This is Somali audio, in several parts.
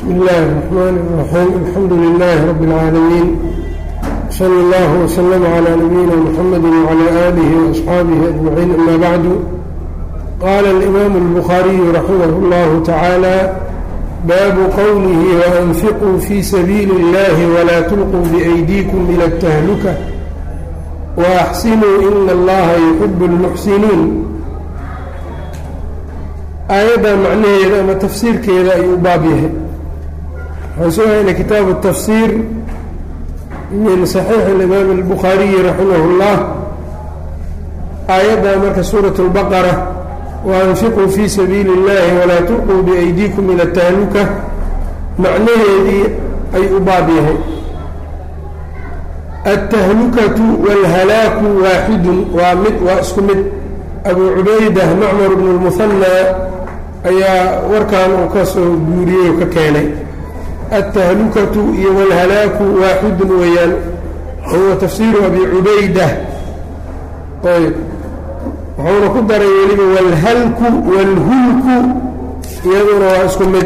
بسم الله الرحمن الرحيم. الحمد لله رب العالمين، صلى الله وسلم على نبينا محمد وعلى آله وأصحابه أجمعين. أما بعد، قال الإمام البخاري رحمه الله تعالى: باب قوله وأنفقوا في سبيل الله ولا تلقوا بأيديكم إلى التهلكة وأحسنوا إن الله يحب المحسنين. aayadda macnaheeda ama tafsiirkeeda ayuu baab yahay. waxaan soo haynay kitaabu الtafsiir min صaxiix الimaam الbukhaariyi raximah اllah. aayadda marka suuraة الbaqara waanfiquu fii sabiili اllahi walaa tulquu biaydiikum ila الtahluka macnaheedii ayuu baab yahay. الtahlukatu wاlhalaaku waaxidun waa isku mid. abu cubaydah macmar bn اlmuhanaa ayaa warkan uu ka soo guuriyey oo ka keenay. altahlukatu iyo wاlhalaaku waaxidun weeyaan, huwa tafsiiru abi cubaydah. ayb wuxuuna ku daray weliba wاlhalku wاlhulku iyaduna waa isku mid.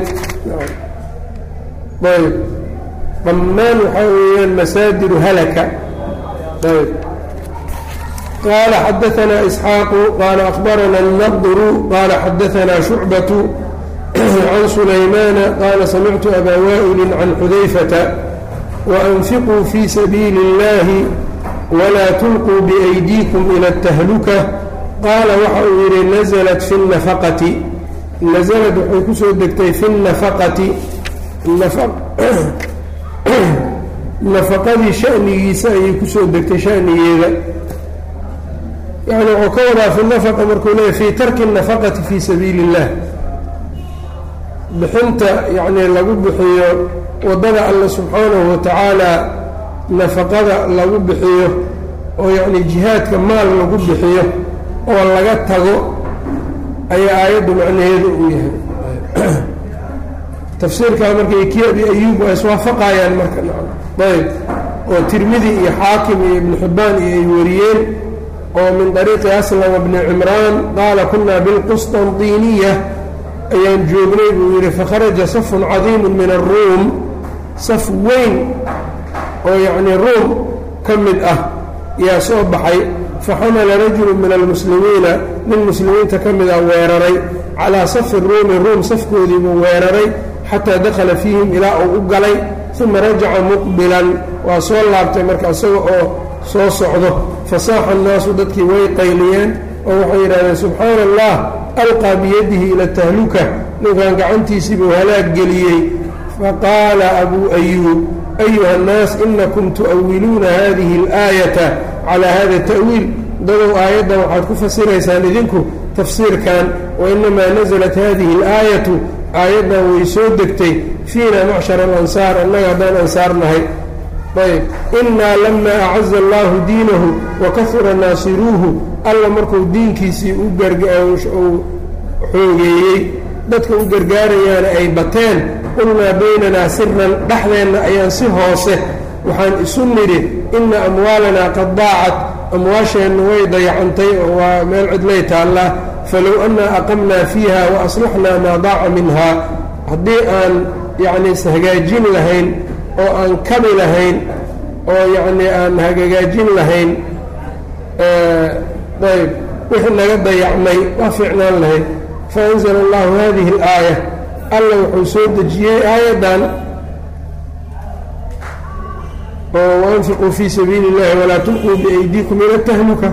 ayb dhammaan waxaa weeyaan masaadiru halaka. ayb قال xdثna إسحاaq qال أخبرna النضر qال xdثna شhuعبة عن سليمان qال سمعت أbا وائل عن xudayفة وأنفقوا في سبيل الله ولا تلقوا بأيديكم إلى التهلكة. qaala waxa uu yihi نزلت في النفقة. نزلت waxay kusoo degtay في النفقة. نفqadii شhأnigiisa ayay kusoo degtay shأnigeeda. yani wuxuu ka wadaa fi nafaqa markuu leeyahy fii tarki الnafaqati fii sabiili اllah, bixinta yani lagu bixiyo waddada alle subxaanahu watacaala nafaqada lagu bixiyo oo yani jihaadka maal lagu bixiyo oo laga tago ayaa aayaddu macnaheedu uu yahay. tafsiirkaa markay kii abi ayuub waa iswaafaqayaan marka. ayb oo tirmidi iyo xaakim iyo ibnu xibbaan iyo ay wariyeen oo min طariiqi aslam bni cimraan qaala kunaa bilqusطanطiniya ayaan joognay buu yidhi fakharaja safun cadiimu min aلruum, saf weyn oo yacni ruum ka mid ah yaa soo baxay. faxamala rajulu min almuslimiina, nin muslimiinta ka mid ah weeraray calaa safi ruumi, ruum safkoodii buu weeraray xataa dakhala fiihim ilaa uu u galay. uma rajaca muqbilan, waa soo laabtay marka isaga oo soo socdo. fasaaxa annaasu, dadkii way qayliyeen oo waxay yidhahdeen subxaana allah, alqaa biyadihi ila tahluka, ninkan gacantiisii buu halaag geliyey. faqaala abuu ayuub ayuha annaas inakum tu'awiluuna hadihi اlaayata calaa hada ta'wiil. dadow aayaddan waxaad ku fasiraysaan idinku tafsiirkan, wainamaa nasalat hadihi اlaayatu, aayaddan way soo degtay fiina macshar alansaar, annaga haddaan ansaar nahay. ayb inaa lamaa acaza allahu diinahu wakahura naasiruuhu, alla markuu diinkiisii u xoogeeyey dadka u gargaarayaana ay bateen, qulnaa baynanaa siran, dhexdeenna ayaan si hoose waxaan isu nidhi ina amwaalanaa qad daacat, amwaasheennu way dayacantay oo waa meel cidlay taallaa. falow annaa aqamnaa fiiha wa aslaxnaa maa daaca minhaa, haddii aan yacni ishagaajin lahayn oo aan kabi lahayn oo yacnii aan hagaajin lahayn ayb wixii naga dayacmay waa fiicnaan lahayd. faanzala allahu hadihi اlaaya, alla wuxuu soo dejiyey aayaddan oo waanfiquu fii sabiili اllahi walaa tulquu biaydiikum ila الtahluka.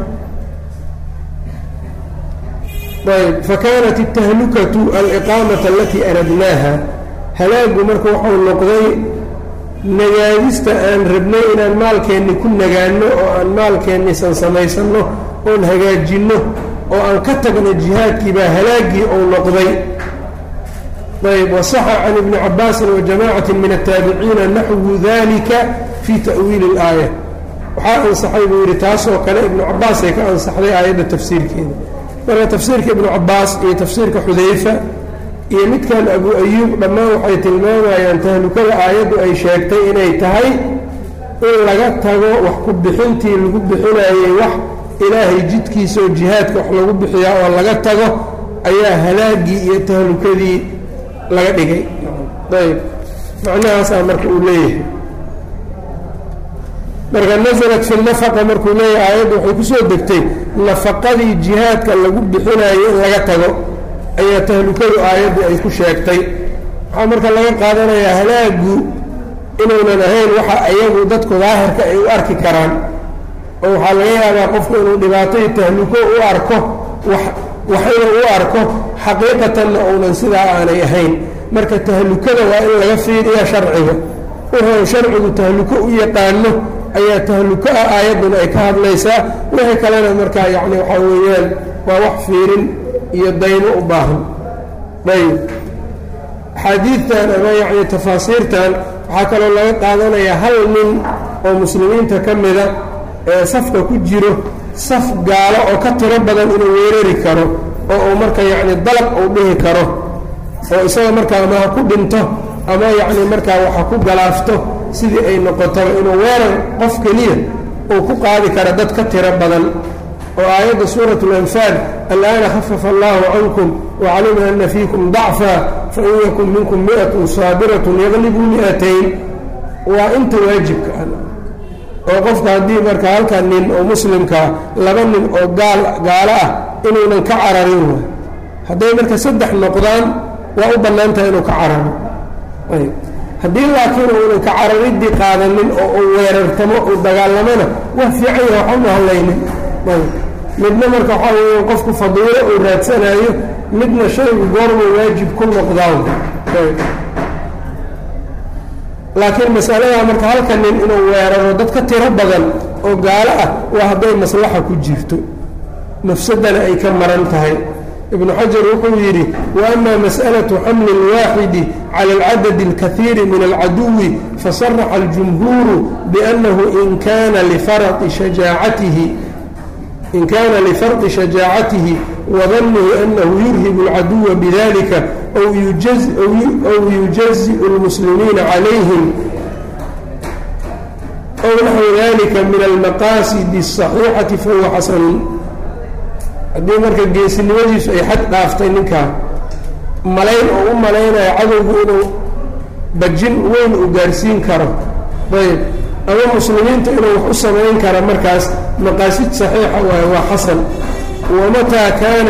ayb fakanat الtahlukatu aliqaamata alatii aradnaaha, halaagu marka wuxuu noqday nagaadista aan rabnay inaan maalkeenni ku nagaanno oo aan maalkeennisan samaysanno oon hagaajinno oo aan ka tagno jihaadkii baa halaaggii uu noqday. ayb wasaxa can ibni cabbaasin wa jamaacatin min aلtaabiciina naxwu dalika fii ta'wiili اlaaya. waxaa ansaxay buu yidhi taasoo kale ibnu cabbaasay ka ansaxday aayadda tafsiirkeeda. marka tafsiirka ibnu cabbaas iyo tafsiirka xudayfa iyo midkan abu ayuub dhammaan waxay tilmaamayaan tahlukada aayaddu ay sheegtay inay tahay in laga tago wax ku bixintii lagu bixinayey wax ilaahay jidkiisa oo jihaadka wax lagu bixiyaa oo laga tago ayaa halaagii iyo tahlukadii laga dhigay. ayb macnahaasaa marka uu leeyahay. marka nasalat fi nafaqa markuu leeyahay aayadda waxay ku soo degtay nafaqadii jihaadka lagu bixinayo in laga tago ayaa tahlukadu aayaddii ay ku sheegtay. waxaa marka laga qaadanayaa halaagu inuunan ahayn waxa iyagu dadku daahirka ay u arki karaan, oo waxaa laga yaabaa qofku inuu dhibaatay tahluko u arko waxayna u arko xaqiiqatanna uunan sidaa aanay ahayn. marka tahlukada waa in laga fiiriya sharciga, wuxuu sharcigu tahluko u yaqaano ayaa tahluko ah aayadduna ay ka hadlaysaa. wixii kalena markaa yacni waxaa weeyaan waa wax fiirin iyo daymo u baahan. ayb axaadiidtan ama yacni tafaasiirtan waxaa kaloo laga qaadanayaa hal nin oo muslimiinta ka mida ee safka ku jiro saf gaalo oo ka tiro badan inuu weerari karo oo uu marka yacni dalab uu dhihi karo oo isaga markaa ama ha ku dhinto ama yacni markaa waxa ku galaafto sidii ay noqotaba inuu weerar qof keliya uu ku qaadi kara dad ka tiro badan. oo aayadda suuratu اlanfaal al'aana khafafa allahu cankum wacalima ana fiikum dacfa fain yakun minkum mi'atun saabiratun yaglibuu mi'atayn waa inta waajibka ah. oo qofka haddii marka halka nin oo muslimkaa laba nin oo gaalo ah inuunan ka cararin waay, hadday marka saddex noqdaan waa u bannaan tahay inuu ka cararo. haddii laakiin uunan ka cararidii qaadanin oo uu weerartamo uu dagaalamona waa fiican yaha waxba ma hadlaynin. midna marka waxaa weya qofku fadiilo uu raadsanayo, midna shaygu goormuu waajib ku noqdaan. laakiin masaladaa marka halka nin inuu weeraro dad ka tiro badan oo gaalo ah waa hadday maslaxa ku jirto, mafsadana ay ka maran tahay. ibnu xajar wuxuu yidhi waama mas'alaةu xamli اlwaaxidi cala اlcadadi اlkahiiri min alcaduwi fasaraxa اljumhuuru biأnnahu in kana lifardi shajaacatihi wadannihi annahu yurhibu اlcaduwa bidalika aw yujazi'u اlmuslimiina calayhim aw naxwu dalika min almaqaasidi الصaxiixati fahuwa xasanun. haddii marka geesinimadiisu ay xad dhaaftay ninkaa malayn oo u malaynayo cadowgu inuu bajin weyn uu gaarsiin karo, ayb ama muslimiinta inuu wax u samayn kara markaas maqaasid saxiixa waaye waa xasan. wamataa kaana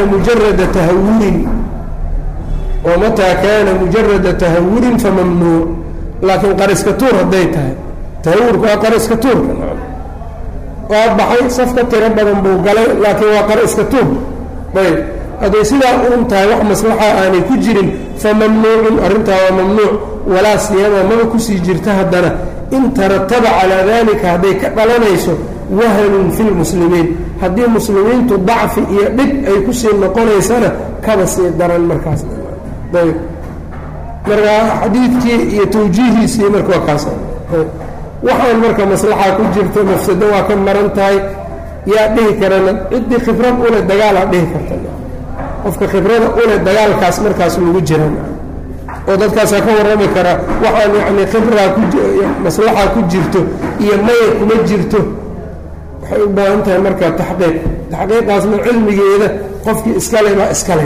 mujarada tahawurin famamnuuc. laakiin qariska tuur hadday tahay, tahawurku waa qariska tuurka, waa baxay saf ka tiro badan buu galay laakiin waa qara iska tuur. ayb hadday sidaa uun tahay wax maslaxa aanay ku jirin fa mamnuucun, arrintaa waa mamnuuc. walaa siyama maba kusii jirta haddana in tarataba calaa dalika hadday ka dhalanayso wahanun fi lmuslimiin, haddii muslimiintu dacfi iyo dhib ay kusii noqonaysana kaba sii daran markaas. ayb markaa xadiidkii iyo tawjiihiisii marka waa kaas. waxaan marka maslaxa ku jirto mafsado waa ka maran tahay yaa dhihi karana ciddii khibrad ule dagaalaa dhihi karta. qofka khibrada ule dagaalkaas markaas lagu jiran oo dadkaasaa ka warrami kara waxaan yacni khibraa maslaxa ku jirto iyo maya kuma jirto. waxay u baahan tahay marka taxqiiqaasna cilmigeeda qofkii iskale baa iskale.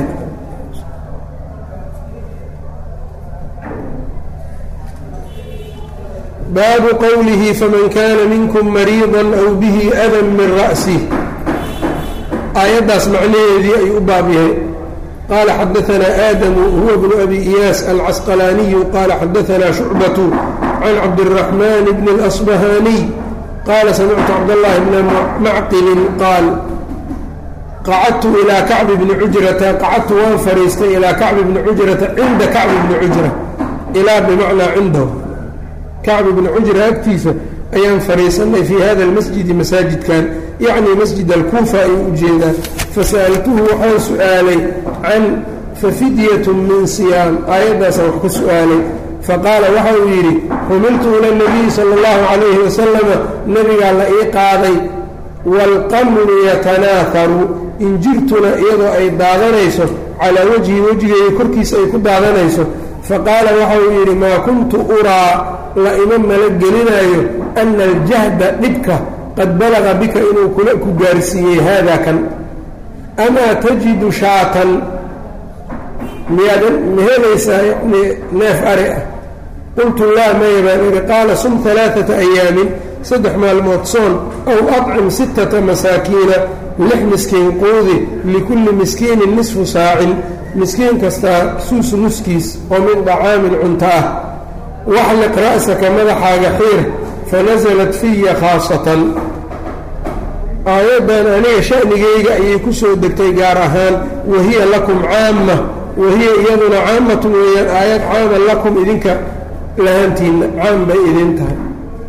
baabu qowlihi faman kaana minkum mariida aw bihi adan min ra'sih. aayaddaas macnaheedii ayuu u baab yahay. qaala xadaanaa aadamu huwa bnu abi iyaas alcasqalaaniyu qaala xadaanaa shucbatu can cabdiraxmaan bni اlasbahaaniy qaala samictu cabdاllahi bna macqilin qaal qacadtu ilaa kacbi bni cujrata qacadtu waan fariistay ilaa kacbi bni cujrata cinda kacbi bni cujra ilaa bimacnaa cindahu kacbi bni cujra agtiisa ayaan fariisanay fii hada almasjidi masaajidkan yacni masjid alkuufa ayuu u jeedaa. fasa'altuhu waxaan su'aalay can fafidyatun min siyaam, aayaddaasaan wax ka su'aalay. faqaala waxa uu yidhi xumiltu ila nabiyi sala allahu calayhi wasalama, nebigaa la ii qaaday, waalqamlu yatanaakaru, injirtuna iyadoo ay daadanayso calaa wajhi wejigayga korkiisa ay ku daadanayso. faqaala waxa uu yidhi maa kuntu uraa la ima mala gelinaayo ana aljahda dhibka qad balaga bika inuu ku gaarsiiyey haadaa kan. amaa tajidu shaatan miyaadan ma helaysaa yani neef ari ah qultu laa maya baan idhi qaala sum 3 أyaamin 3 maalmood soon aw أطcim 6 masaakiina 6 miskiin quudi likulli miskiinin nisfu saacin miskiin kastaa suus nuskiis oo min طacaamin cunto ah waxliq ra'saka madaxaaga xiir fanaزlat fiya khaasatan aayaddan aniga sha'nigayga ayay ku soo degtay gaar ahaan wahiya lakum caama wahiya iyaduna caamatun weeyaan aayad caama lakum idinka lahaantiinna caam bay idin tahay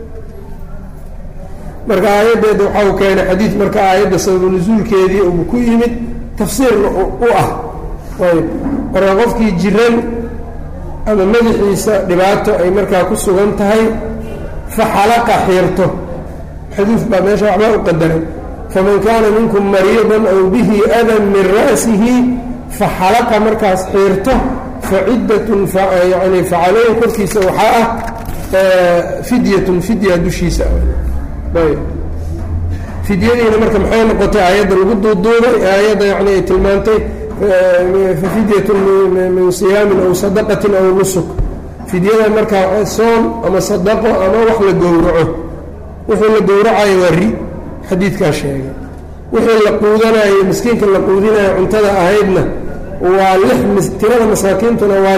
marka aayaddeeda waxau keenay xadiid marka aayadda sababu nusuulkeedii uu ku yimid tafsiirna u ah ayb marka qofkii jiran ama madaxiisa dhibaato ay markaa ku sugan tahay fa xalaqa xiirto xadiid baa meesha waxbaa u qadaray faman kaana minkum mariidan aw bihi adan min ra'sihi faxalaqa markaas xiirto faciddatun yani facaleyhi korkiisa waxaa ah fidyatun fidya dushiisa ayb fidyadiina marka maxay noqotay aayadda lagu duuduubay aayadda yani ay tilmaantay fafidyatun min siyaamin aw sadaqatin aw nusuk fidyada markaa soon ama sadaqo ama wax la gowraco wixii la gowracayo waa ri xadiidkaa sheegay wixii la quudanayo miskiinka la quudinayo cuntada ahaydna waa 6 tirada masaakiintuna waa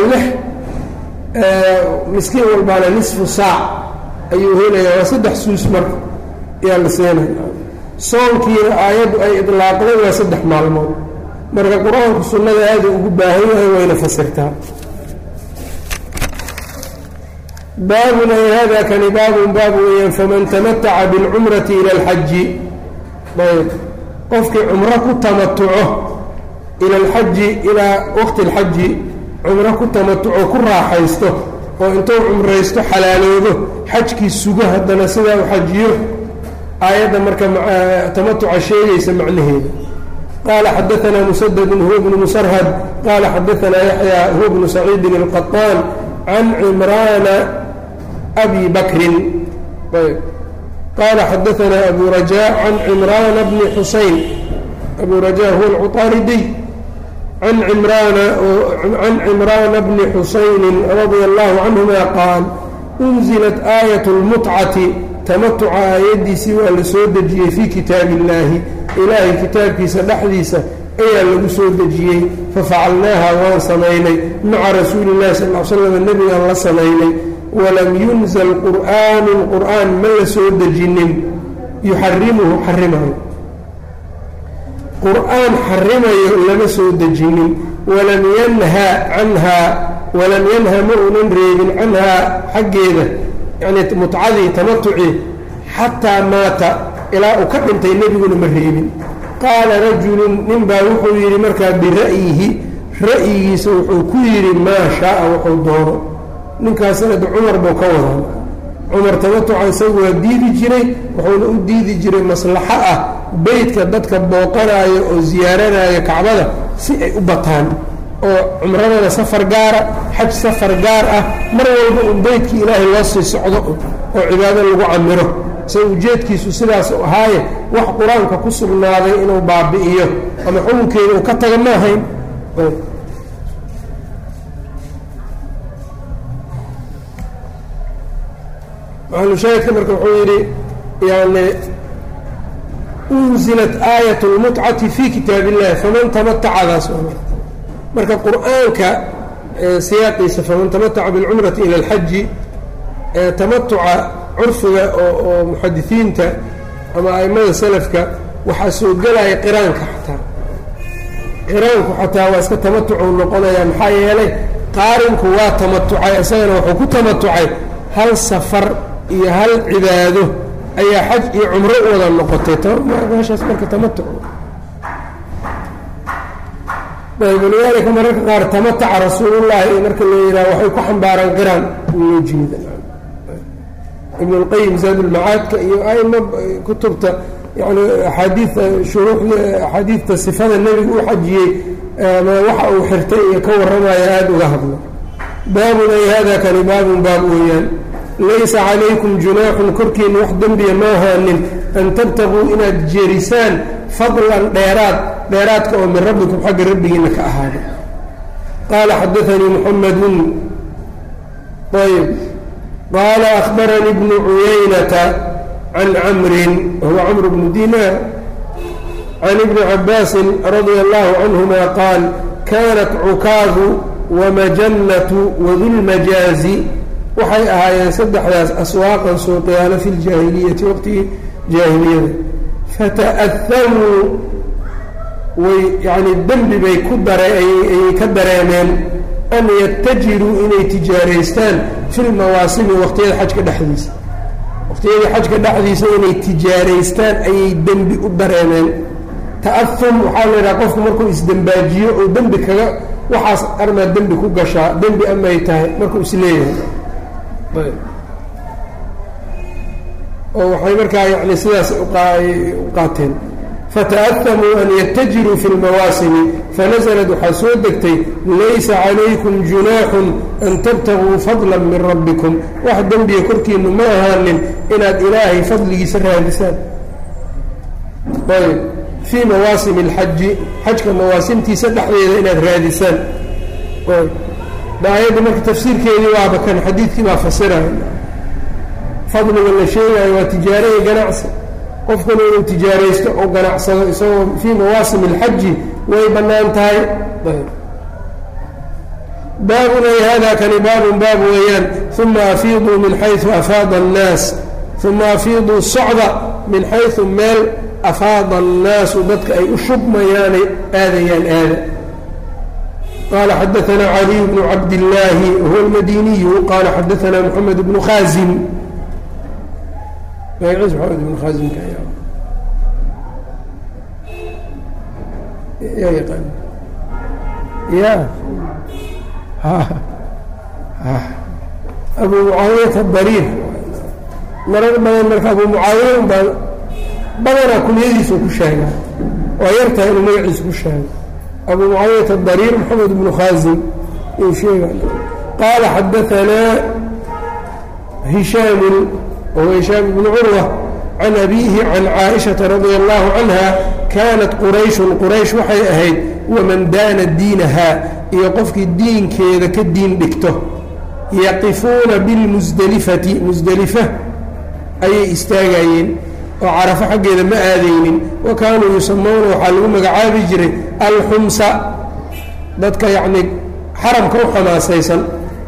6 miskiin walbaana nisfu saac ayuu helayaa waa 3 suus marka yaa la seenaya soonkiina aayaddu ay idlaaqday waa 3 maalmood marka qur-aanku sunnada aada ugu baahan yahay wayna fasirtaa baabun ay hada kani baabun baab weeyaan faman tamataca biاlcumrati ila alxaji ayb qofkii cumro ku tamatuco ila alxaji ilaa waqti alxaji cumro ku tamatuco ku raaxaysto oo intuu cumraysto xalaaloodo xajkii sugo haddana sidaa u xajiyo aayadda marka tamatuca sheegaysa macnaheeda qaala xadaanaa musadadun huwa bnu musarhad qaala xadaanaa yaxya huwa bnu saciidin alqaطaan can cimraana abi bakrin qaala xadaanaa abu rajaa can cimraana bni xusayn abu rajaa huwa alcuطaaridiy can cimraana bni xusayni radia allahu canhuma qaal unzilat aayat اlmutcati tamatuca aayaddiisii waa la soo dejiyey fii kitaabi illaahi ilaahay kitaabkiisa dhexdiisa ayaa lagu soo dejiyey fafacalnaaha waan samaynay maca rasuuli illahi sal l slam nebigaan la samaynay walam yunzal qur'aanun qur'aan ma la soo dejinin yuxarimuhu xarimayo qur'aan xarimayo lama soo dejinin walam yanha canhaa walam yanha ma uunan reebin canhaa xaggeeda yacni mutcadii tamatucii xataa maata ilaa uu ka dhintay nebiguna ma reebin qaala rajulun nin baa wuxuu yidhi markaa bira'yihi ra'yigiisa wuxuu ku yidhi maa shaaa wuxuu doono ninkaasna de cumar buu ka wadaa cumar tamatuca isagu waa diidi jiray wuxuuna u diidi jiray maslaxo ah beytka dadka booqanaayo oo ziyaaranaayo kacbada si ay u bataan oo cumradana safar gaara xaj safar gaar ah mar walba un beytkii ilaahay loo sii socdo oo cibaado lagu camiro isaga ujeedkiisu sidaas u ahaaye wax qur-aanka ku sugnaaday inuu baabi'iyo ama xukunkeeda uu ka taga ma ahayn maalushaahidka marka wuxuu yidhi yani unzilat aayat اlmutcati fii kitaab illahi faman tamatacadaas marka qur-aanka siyaaqiisa faman tamataca biاlcumrati ila alxaji tamatuca curfiga oo muxadisiinta ama aimada salafka waxaa soo gelaya qiraanka xataa qiraanku xataa waa iska tamatucu noqonaya maxaa yeelay qaarinku waa tamatucay isagana wuxuu ku tamatucay hal safar iyo hal cibaado ayaa xaj iyo cumro u wada noqotay meeshaas marka tamatuc walidaalika mararka qaar tamataca rasuulullaahi marka la yidhaha waxay ku xambaaraan qiraan loo jeeda ibn اlqayim zaadulmacaadka iyo aima kutubta yani axaadiia shuruuxda axaadiidta sifada nebiga u xajiyey ama waxa uu xirtay iyo ka warramaya aada uga hadlo baabun ay hada kani baabun baab weeyaan laysa calaykum junaaxun korkiina wax dembiya ma ahaanin an tabtaguu inaad jerisaan fadlan dheeraadka oo min rabbikum xagga rabbigiina ka ahaaday qaala xadaanii muxamedun ayb qaala akhbaranii bnu cuyaynata can camrin wahuwa camr bnu dinaar can ibni cabaasin radia allahu canhuma qaal kaanat cukaadu wamajannatu wadulmajaazi waxay ahaayeen saddexdaas aswaaqan suuqyaalo fi ljaahiliyati waqtigii jaahiliyada fata'ahamuu way yani dembi bay ayay ka dareemeen an yatajiruu inay tijaaraystaan fi lmawaasimi waqtiyada xajka dhexdiisa waqtiyadii xajka dhexdiisa inay tijaaraystaan ayay dembi u dareemeen ta'ahum waxaa la yidhaha qofku markuu isdembaajiyo oo dembi kaga waxaas armaa dembi ku gashaa dembi amay tahay markuu isleeyahay oo waxay markaa yani sidaas u qaateen fata'ahamuu an yatajiruu fi lmawaasimi fanazlad waxaa soo degtay laysa calaykum junaaxun an tabtaguu fadla min rabbikum wax dembiga korkiinu ma ahaanin inaad ilaahay fadligiisa raadisaan ayb fii mawaasimi alxaji xajka mawaasimtiisa dhexdeeda inaad raadisaan aayadda marka tafsiirkeedii waaba kan xadiidkii baa fasiraya fadliga la sheegayo waa tijaaraya ganacsi qofkuna inuu tijaaraysto oo ganacsado isagoo fii mawaasim alxaji way bannaan tahay baabun ay hada kani baabun baab weeyaan uma afiiduu min xayثu afaada الnaas uma afiiduu socda min xayثu meel afaada الnaasu dadka ay u shubmayaanay aadayaan aada qala xadaثna عaliي bnu cabdالlaahi huwa اlmadiniyu qala xadaثna mحamed bnu khaasim محمد بن خازم يا يقال يا أبو معاوية الضرير مرر بدن أبو معاوية بدنا كل يديس كشاهد ويرتهي إنه يعيش كشاهد أبو معاوية الضرير محمد بن خازم قال حدثنا هشام وهو هشام بن عروة عن أبيه عن عائشة رضي الله عنها كانت قريش waxay ahayd ومن daana diinahaa iyo qofkii diinkeeda ka diin dhigto yaqifuuna bilmusdelifati musdelifa ayay istaagayeen oo carafo xaggeeda ma aadaynin wa kaanuu yusamawna waxaa lagu magacaabi jiray alxumsa dadka yacni xaramka u xamaasaysan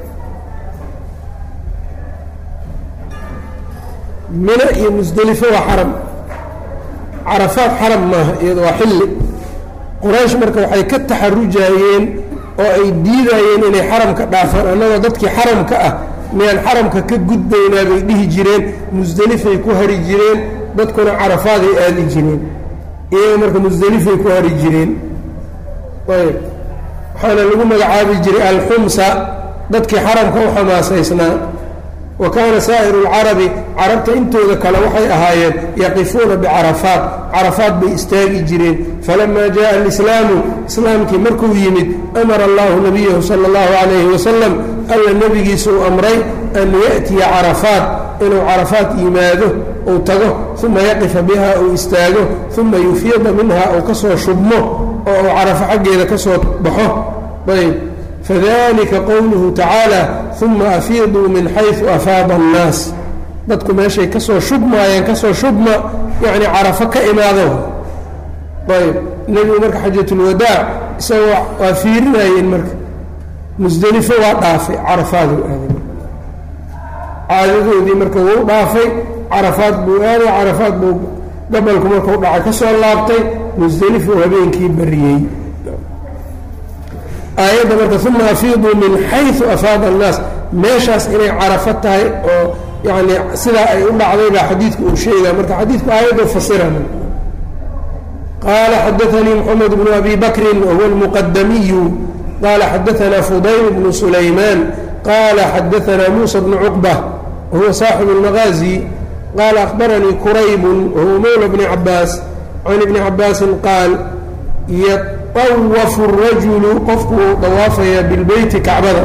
mina iyo musdelifo waa xaram carafaad xaram maaha iyado waa xilli quraysh marka waxay ka taxarujayeen oo ay diidayeen inay xaramka dhaafaan annagoo dadkii xaramka ah miyaan xaramka ka gudbaynaa bay dhihi jireen musdelifay ku hari jireen dadkuna carafaaday aadi jireen iyaga marka musdelifay ku hari jireen ayb waxaana lagu magacaabi jiray alxumsa dadkii xaramka u xamaasaysnaa wa kaana saa'iru alcarabi carabta intooda kale waxay ahaayeen yaqifuuna bicarafaat carafaat bay istaagi jireen falamaa jaءa alislaamu islaamkii markuu yimid amara allahu nabiyahu sala اllahu calayhi wasalam alla nebigiisa uu amray an ya'tiya carafaat inuu carafaat yimaado uu tago uma yaqifa biha uu istaago uma yufiida minha uu ka soo shubmo oo uu carafo xaggeeda ka soo baxo ayb fadalika qowluhu tacaala uma afiiduu min xayثu afaada الnaas dadku meeshay ka soo shubmaayeen kasoo shubma yacni carafo ka imaado ayb nebigu marka xajatulwadaac isagoo waa fiirinayeen marka musdelifo waa dhaafay carafaaduu aaday caadadoodii marka wuu dhaafay carafaad buu aaday carafaad buu gabalku markuu dhacay ka soo laabtay musdelifo habeenkii bariyey aayadda marka uma afiiduu min xayثu afaada الnaas meeshaas inay carafo tahay oo yani sidaa ay u dhacday baa xadiidku uu sheegaa marka xadiidku aayaddu fasirana qaala xadaثanii mxamed bnu abi bakrin wahuwa اlmuqadamiyu qaala xadaثana fudayl bnu sulaymaan qaala xadaثana muusa bnu cuqbة wahuwa saaxibu اlmagaazi qaala akhbaranii kurayb wahuwa mowla bni cabaas can ibni cabaasin qaal yطawafu الrajulu qofku uu dawaafayaa bilbeyti kacbada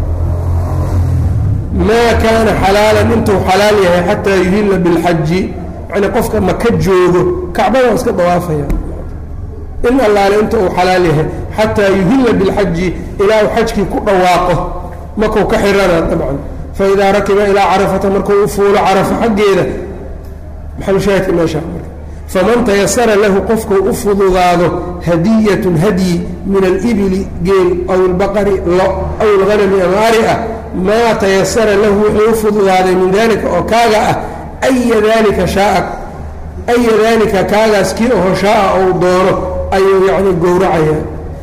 maa kaana xalaalan intuu xalaal yahay xataa yuhila biاlxaji yani qofka maka joogo kacbada waa iska dawaafaya in allaale inta uu xalaal yahay xataa yuhila biاlxaji ilaa uu xajkii ku dhawaaqo makuu ka xirana dabcan faidaa rakiba ilaa carafata markuu u fuulo carafa xaggeeda maxalushaahidka meesha marka faman tayasara lahu qofkuu u fududaado hadiyatun hadyi min alibili geel aw albaqari lo aw alghanami ama ari ah maa tayasara lahu wuxuu u fududaaday min dalika oo kaaga ah aya dalika shaaa aya dalika kaagaas kii oho shaaa ou doono ayuu yacni gowracaya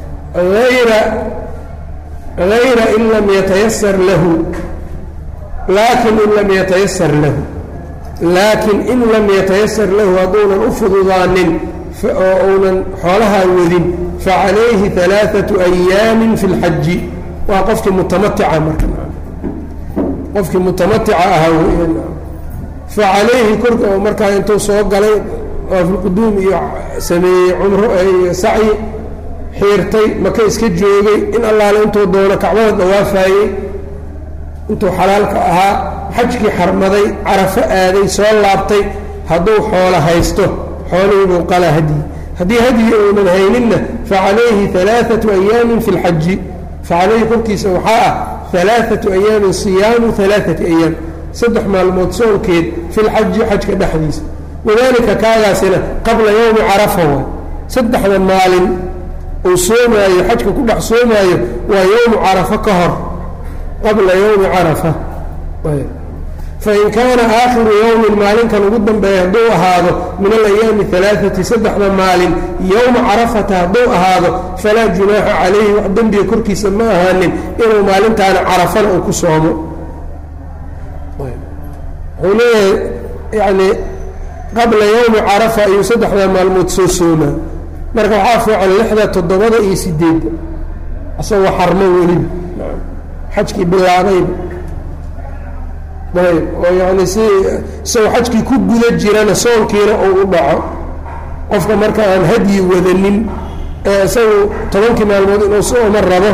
hayra in lam yatayasar lahu laakin in lam yatayasar lahu laakiin in lam yatayasar lahu hadduunan u fududaanin oo uunan xoolahaa wadin facalayhi alaaatu ayaamin fi lxaji waa qofkii mutamatica marka qofkii mutamatica ahaa facalayhi korka oo markaa intuu soo galay waafilquduum iyo sameeyey cumro iyo sacyi xiirtay maka iska joogay in allaale intuu doono kacbada dawaafaayey intuu xalaalka ahaa xajkii xarmaday carafo aaday soo laabtay hadduu xoolo haysto xoolihii buu qalaa hadyi haddii hadyi uunan hayninna facalayhi alaaatu ayaamin fi lxaji facalayhi korkiisa waxaa ah alaaatu ayaamin siyaamu alaaati ayaam 3 maalmood soonkeed fi lxaji xajka dhexdiisa wadalika kaagaasina qabla yowmi carafa waay 3 maalin uu soomaayo xajka ku dhex soomaayo waa yowmu carafa ka hor qabla yowmi carafa fain kaana aakhiru yowmin maalinkan ugu dambeeya hadduu ahaado min alayaami alaaati 3 maalin yowma carafata hadduu ahaado falaa junaaxa calayhi wax dembiga korkiisa ma ahaanin inuu maalintaana carafana uu ku soomo wuxuu leeyahay yani qabla yowmi carafa ayuu 3 maalmood soo soomaa marka waxaa fiican 6, 7 iyo 8 asagoo xarmo weliba xajkii bilaabayba ayb oo yani si isagoo xajkii ku guda jirana soonkiina uu u dhaco qofka marka aan hadyi wadanin ee isagu 10kii maalmood inuu sooma rabo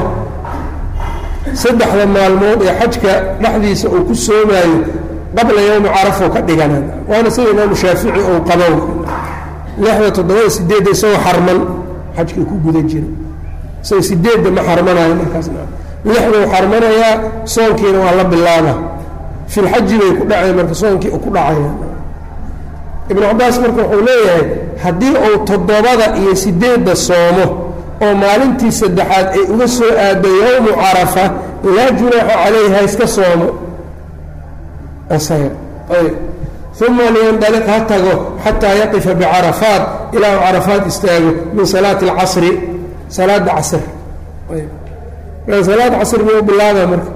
3 maalmood ee xajka dhexdiisa uu ku soomaayo qabla yowmi carafo ka dhiganaan waana sida imaamu shaafici uu qabow 6, 7, 8 isagoo xarman xajkii ku guda jira isagoo 8 ma xarmanayo markaasna 6 xarmanayaa soonkiina waa la bilaaba fi lxaji bay ku dhaceen marka soonkii ku dhacaya ibnu cabaas marka wuxuu leeyahay haddii uu 7 iyo 8 soomo oo maalintii 3aad ay uga soo aado yowmu carafa laa junaaxa calayha iska soomo uma liyandaliq ha tago xataa yaqifa bicarafaat ilaa uu carafaat istaago min salaati اlcasri salaada casr salaad casr muu bilaaba marka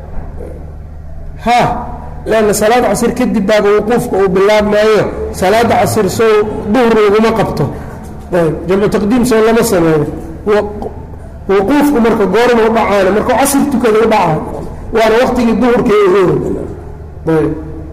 lanna salaad casr kadib baaba wuquufka uu bilaabmaayo salaada casr sow duhr laguma qabto jamcu taqdiim sow lama sameeyo wuquufku marka goorma u dhacaana markuu casr tukada u dhacaa waana waqtigii duhurka uhor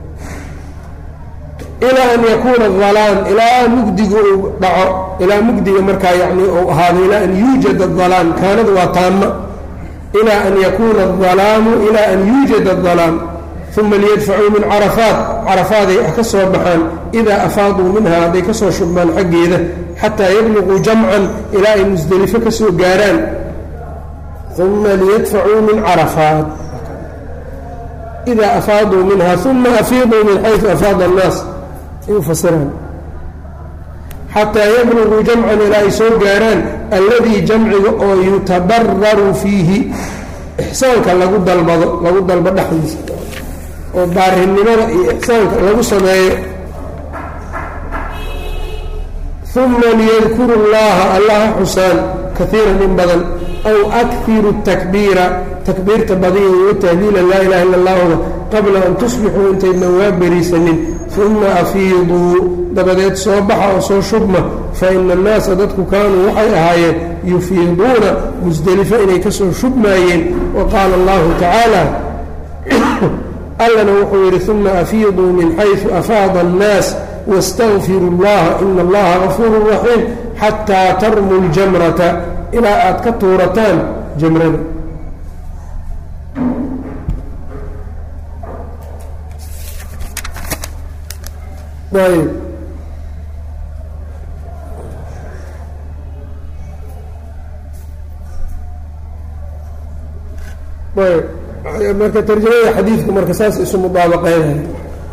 ilaa an yakuuna alaam ilaa mugdiga uu dhaco ilaa mugdiga markaa yani uu ahaado ilaa an yuujad alaam kaanadu waa taama ilaa an yakuuna alaamu ilaa an yuujada alaam uma liyadfacuu min carafaat carafaaday ka soo baxaan idaa afaaduu minha hadday ka soo shubmaan xaggeeda xataa yabluquu jamcan ilaa ay musdelifo ka soo gaaraan uma liyadfacuu min carafaat idaa afaaduu minha uma afiiduu min xaysu afaada annaas ayuu fasiraan xataa yabluquu jamcan ilaa ay soo gaaraan alladii jamciga oo yutabararu fiihi ixsaanka lagu dalbo dhexdiisa oo baarinimada iyo ixsaanka lagu sameeyo uma liyadkuru llaha allaha xusaan kaiiran in badan aw akiru takbiira takbiirta badiya iyo tahliila laa ilaha illa allahuda qabla an tusbixuu intaydnan waa beriisanin uma afiiduu dabadeed soo baxa oo soo shubma fa ina annaasa dadku kaanuu waxay ahaayeen yufiiduuna musdelifo inay ka soo shubmaayeen wa qaala allahu tacaala allana wuxuu yidhi uma afiiduu min xaysu afaada annaas wاstagfiru اllaha ina allaha gafuuru raxiim xataa tarmuu ljamrata ilaa aad ka tuurataan jamrada ayb marka tarjamada xadiidku marka saas isu mudaabaqeynaya.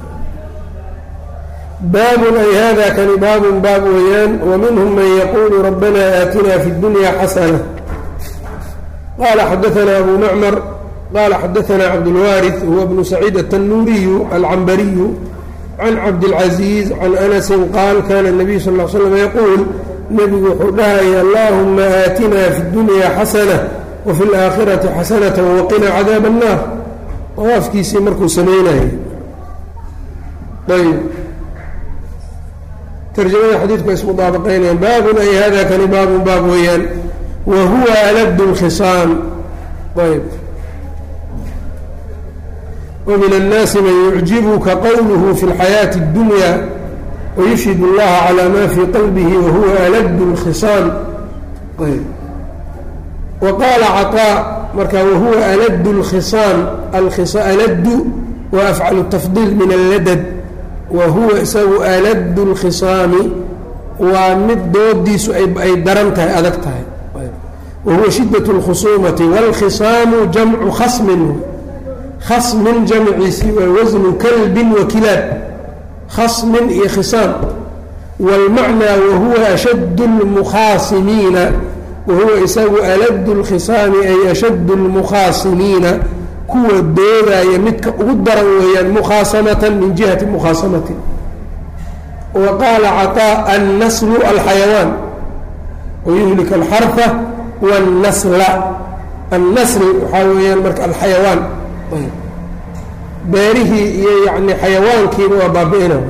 baabun ay hada kani baabun baab weeyaan waminhum man yaquulu rabbana aatina fi اdunya xasana qala xadaثna abu macmar qala xadaثna cabdاlwaariث huwa bnu saciid الtanuuriyu alcambariyu can cabdاlcaزiiz can anasi qaal kana الnabiyu sal ا l slm yaquul nebigu wuxuu dhahaya allahuma aatina fi اdunya xasana wafi اlaakhirati xasanata waqina cadaab الnaar dawaafkiisii markuu sameynayay. ayb tarjamada xadiidku ay ismudaabaqeynayaan. baabun ay hada kani baabun baab weeyaan wa huwa alad اlkhisaam. ayb وmin الnaasi man yucjibuka qowluhu fi اlxayaaةi الdunya wayushhid اllaha calى ma fii qalbihi wahuwa alad اlkhisaam. ayb waqaala caطاء marka wahuwa alad اlkhisaam aladu wa afcalu الtafdiil min alladad wahuwa isagu alad اlkhisaami waa mid doodiisu ay daran tahay adag tahay. wahuwa shidaة اlkhusuumati wاlkhisaamu jamcu khasmin khasmin jamciisii waa wasnu kalbin wa kilaab khasmin iyo khisaam. wاlmacnaa wahuwa ashad اlmukhaasimiina wahuwa isagu alad اlkhisaami ay ashad اlmukhaasimiina kuwa doodaya midka ugu daran weeyaan mukhaasamatan min jihati mukhaasamati. wa qaala caطاء annaslu alxayawaan wayuhlik alxarfa wاnnasla. annasl waxaa weeyaan marka alxayawaan beerihii iyo yani xayawaankiiba waa baabi'ina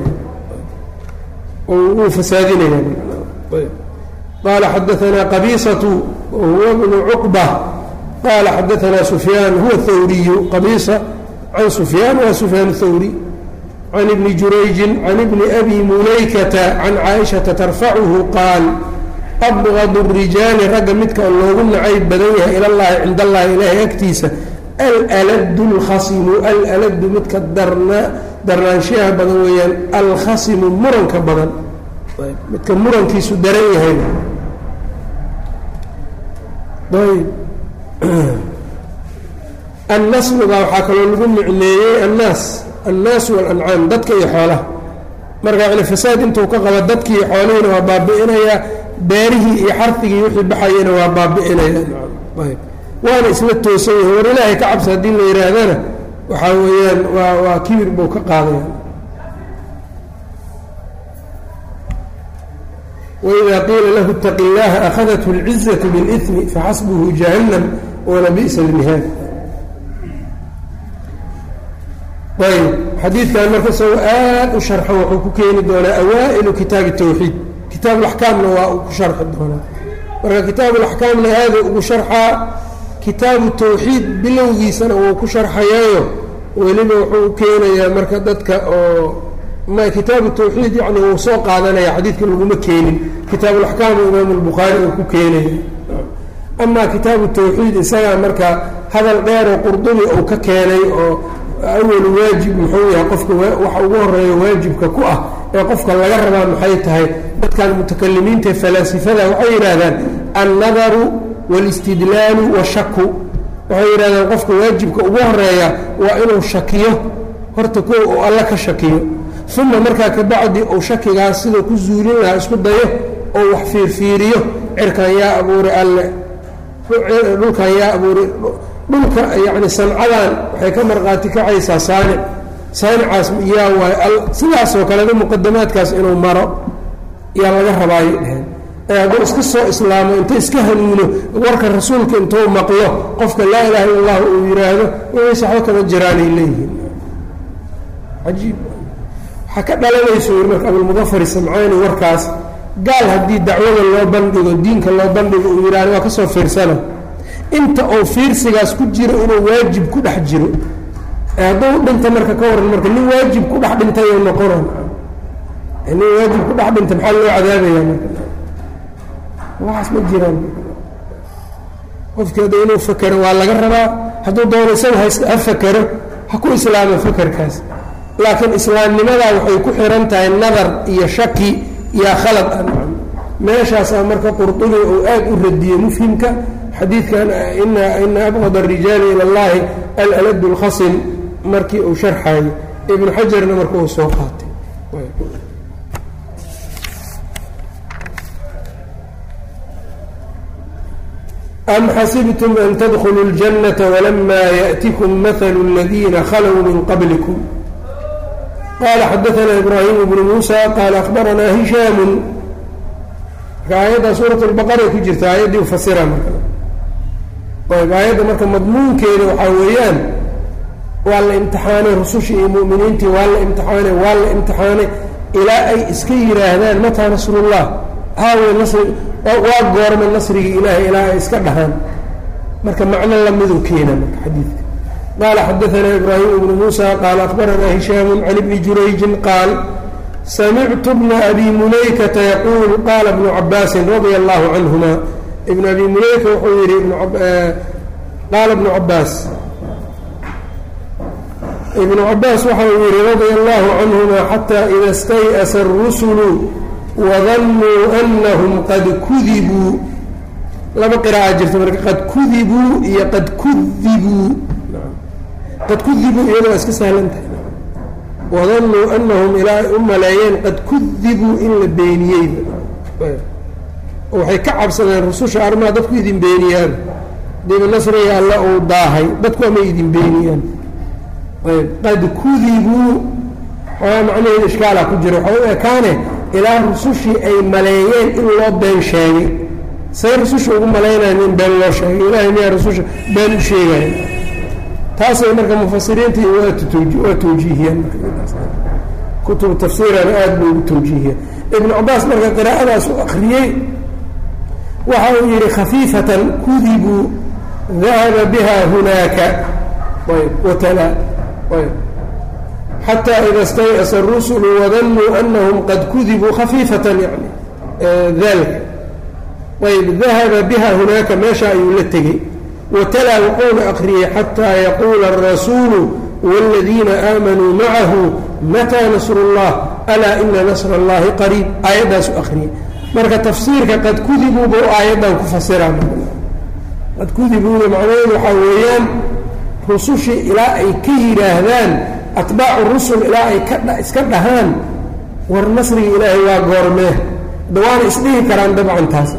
wuu fasaadinaya. qaala xadaثna qabiisaةu wahuwa bnu cuqba qaala xadaثna sufyaan huwa thawriyu qabiisa can sufyaan waa sufyaan thawri can ibni jurayjin can ibni abi mulaykata can caaishaةa tarfacuhu qaal abgad الrijaali ragga midka loogu nacayb badan yahay ila اllahi cind allahi ilaahay agtiisa aladu اlkhasimu alaladu midka darnaanshaha badan weeyaan alkhasimu muranka badan midka murankiisu daran yahay. ayb annaslugaa waxaa kaloo lagu micneeyey annaas walancaam dadka iyo xoolaha marka yani fasaad intuu ka qabo dadkii iyo xoolihiina waa baabi'inayaa beerihii iyo xarfigii wixii baxayana waa baabi'inaya. ayb waana isla toosan yahay war ilaahay ka cabsi haddii la yihaahdana waxaa weeyaan waa kibir buu ka qaadaya. wإida qiila lahu اtaqi اllaha akhadathu اlcizaة bاlإثmi faxasbuhu jahannam walabi'sa اlmihaad. ayb xadiidkan marka isagoo aad u sharxan wuxuu ku keeni doonaa awaa'ilu kitaabi الtawxiid kitaab اlaxkaamna waa uu ku sharxi doonaa. marka kitaab اlaxkaamna aada ugu sharxaa kitaabu tawxiid bilowgiisana wuu ku sharxayaayo weliba wuxuu u keenayaa marka dadka oo kitaabu tawxiid yani wuu soo qaadanaya xadiidka laguma keenin kitaabuulaxkaam imaamu albukhaari uu ku keenaya. amaa kitaabu tawxiid isagaa marka hadal dheeroo qurdubi uu ka keenay oo awalu waajib muxuu yahay qofka waxa ugu horeeya waajibka ku ah ee qofka laga rabaa maxay tahay. dadkan mutakalimiinta falaasifada waxay yidhaahdaan annadaru wاlistidlaalu washaku waxay yidhahdaan qofka waajibka ugu horeeya waa inuu shakiyo horta kuwa uu alla ka shakiyo uma markaa kabacdi uu shakigaas siduu ku zuulin lahaa isku dayo oo wax fiirfiiriyo cirkan yaa abuuray alle dhulkan yaa abuuray dhulka yani sancadan waxay ka marqaati kacaysaa saanicaas yaa waay sidaasoo kaleda muqadamaadkaas inuu maro yaa laga rabaayay dheheen hadduu iska soo islaamo inta iska hanuuno warka rasuulka intuu maqlo qofka laa ilaha illa allah uu yidhaahdo wayse waxba kama jiraanay leeyihiin. cajiib waxaa ka dhalanayso yiri marka abulmudafar samcaani warkaas gaal haddii dacwada loo bandhigo diinka loo bandhigo uu yidhaahdo waa ka soo fiirsana inta uu fiirsigaas ku jiro inuu waajib ku dhex jiro hadduu dhinta marka ka waran marka nin waajib ku dhex dhintay oo noqonan nin waajib ku dhex dhintay maxaa loo cadaabaya marka waxaas ma jiraan. qofkeeda inuu fakero waa laga rabaa hadduu doono isaga ha fakero ha ku islaamo fakerkaas laakiin islaamnimadaa waxay ku xiran tahay nadar iyo shaki iyo khalad meeshaasaa marka qurdubi uu aad u radiyey mufhimka xadiidkan ina abqad الrijaali ilى اllahi alalad اlkhasin markii uu sharxayay ibnu xajarna marka uu soo qaatay. am xasibtum an tadkhuluu اljannata walamaa yaأtikum mahalu اladiina khalow min qablikum qaala xadaثana ibraahimu bnu muusa qaala akhbaranaa hishaamu. marka aayaddaa suurat اlbaqara ku jirta aayaddii ufasira marka ayb aayadda marka madmuunkeeda waxaa weeyaan waa la imtixaanay rusushii iyo mu'miniintii waa la imtixaanay ilaa ay iska yidhaahdaan mataa nasrullah haawey nasri waa goorma nasrigii ilaahay ilaa ay iska dhahaan marka macno lamiduu keena marka xadiidka qaala xadaثana ibraahimu bnu muusa qaala akhbaranaa hishaamu can ibni jurayjin qaal samictu bna abi mulaykata yaquul qaala bnu cabaasin radia allahu canhuma ibn abi mulayka wuxuu yidhi qaala ibnu cabaas waxa uu yihi radia allahu canhuma xataa ida stay'asa الrusulu wadannuu anahum qad kudibuu laba qiraa'a jirta marka qad kudibuu iyo qad kudibuu iyadoo iska sahlan tahay wadannuu anahum ilaa ay u maleeyeen qad kudibuu in la beeniyey waxay ka cabsadeen rususha arrimaha dadku idin beeniyaan diba nasriga alla uu daahay dadku ama idin beeniyaan ayb qad kudibuu xoogaa macnaheeda ishkaalaa ku jira waxaa u ekaane ilaa rusushii ay maleeyeen in loo been sheegay say rususha ugu malaynayaan in been loo sheegay ilaahay miyaa rususha been u sheegayan taasay marka mufasiriintii waa tawjiihiyaan kutubu tafsiirana aada bay ugu tawjiihiyaan ibnu cabaas marka qiraa'adaas u akriyey waxa uu yidhi khafiifatan kudibuu dahaba biha hunaaka ayb watala ayb xataa ida stay'asa الrusulu wadannuu anahum qad kudibuu khafiifatan yani dalika ayb dahaba biha hunaaka meesha ayuu la tegey watalaa wuxuuna akriyey xataa yaquula الrasuulu wاladiina aamanuu macahu mataa nasru اllah alaa ina nasra اllahi qariib aayaddaasu akriyey marka tafsiirka qad kudibuu buu aayaddan ku fasiraa qad kudibuuna macnaheedu waxaa weeyaan rusushii ilaa ay ka yidhaahdaan atbaacu rusul ilaa ay iska dhahaan war nasriga ilaahay waa goormee da waana isdhihi karaan dabcan taas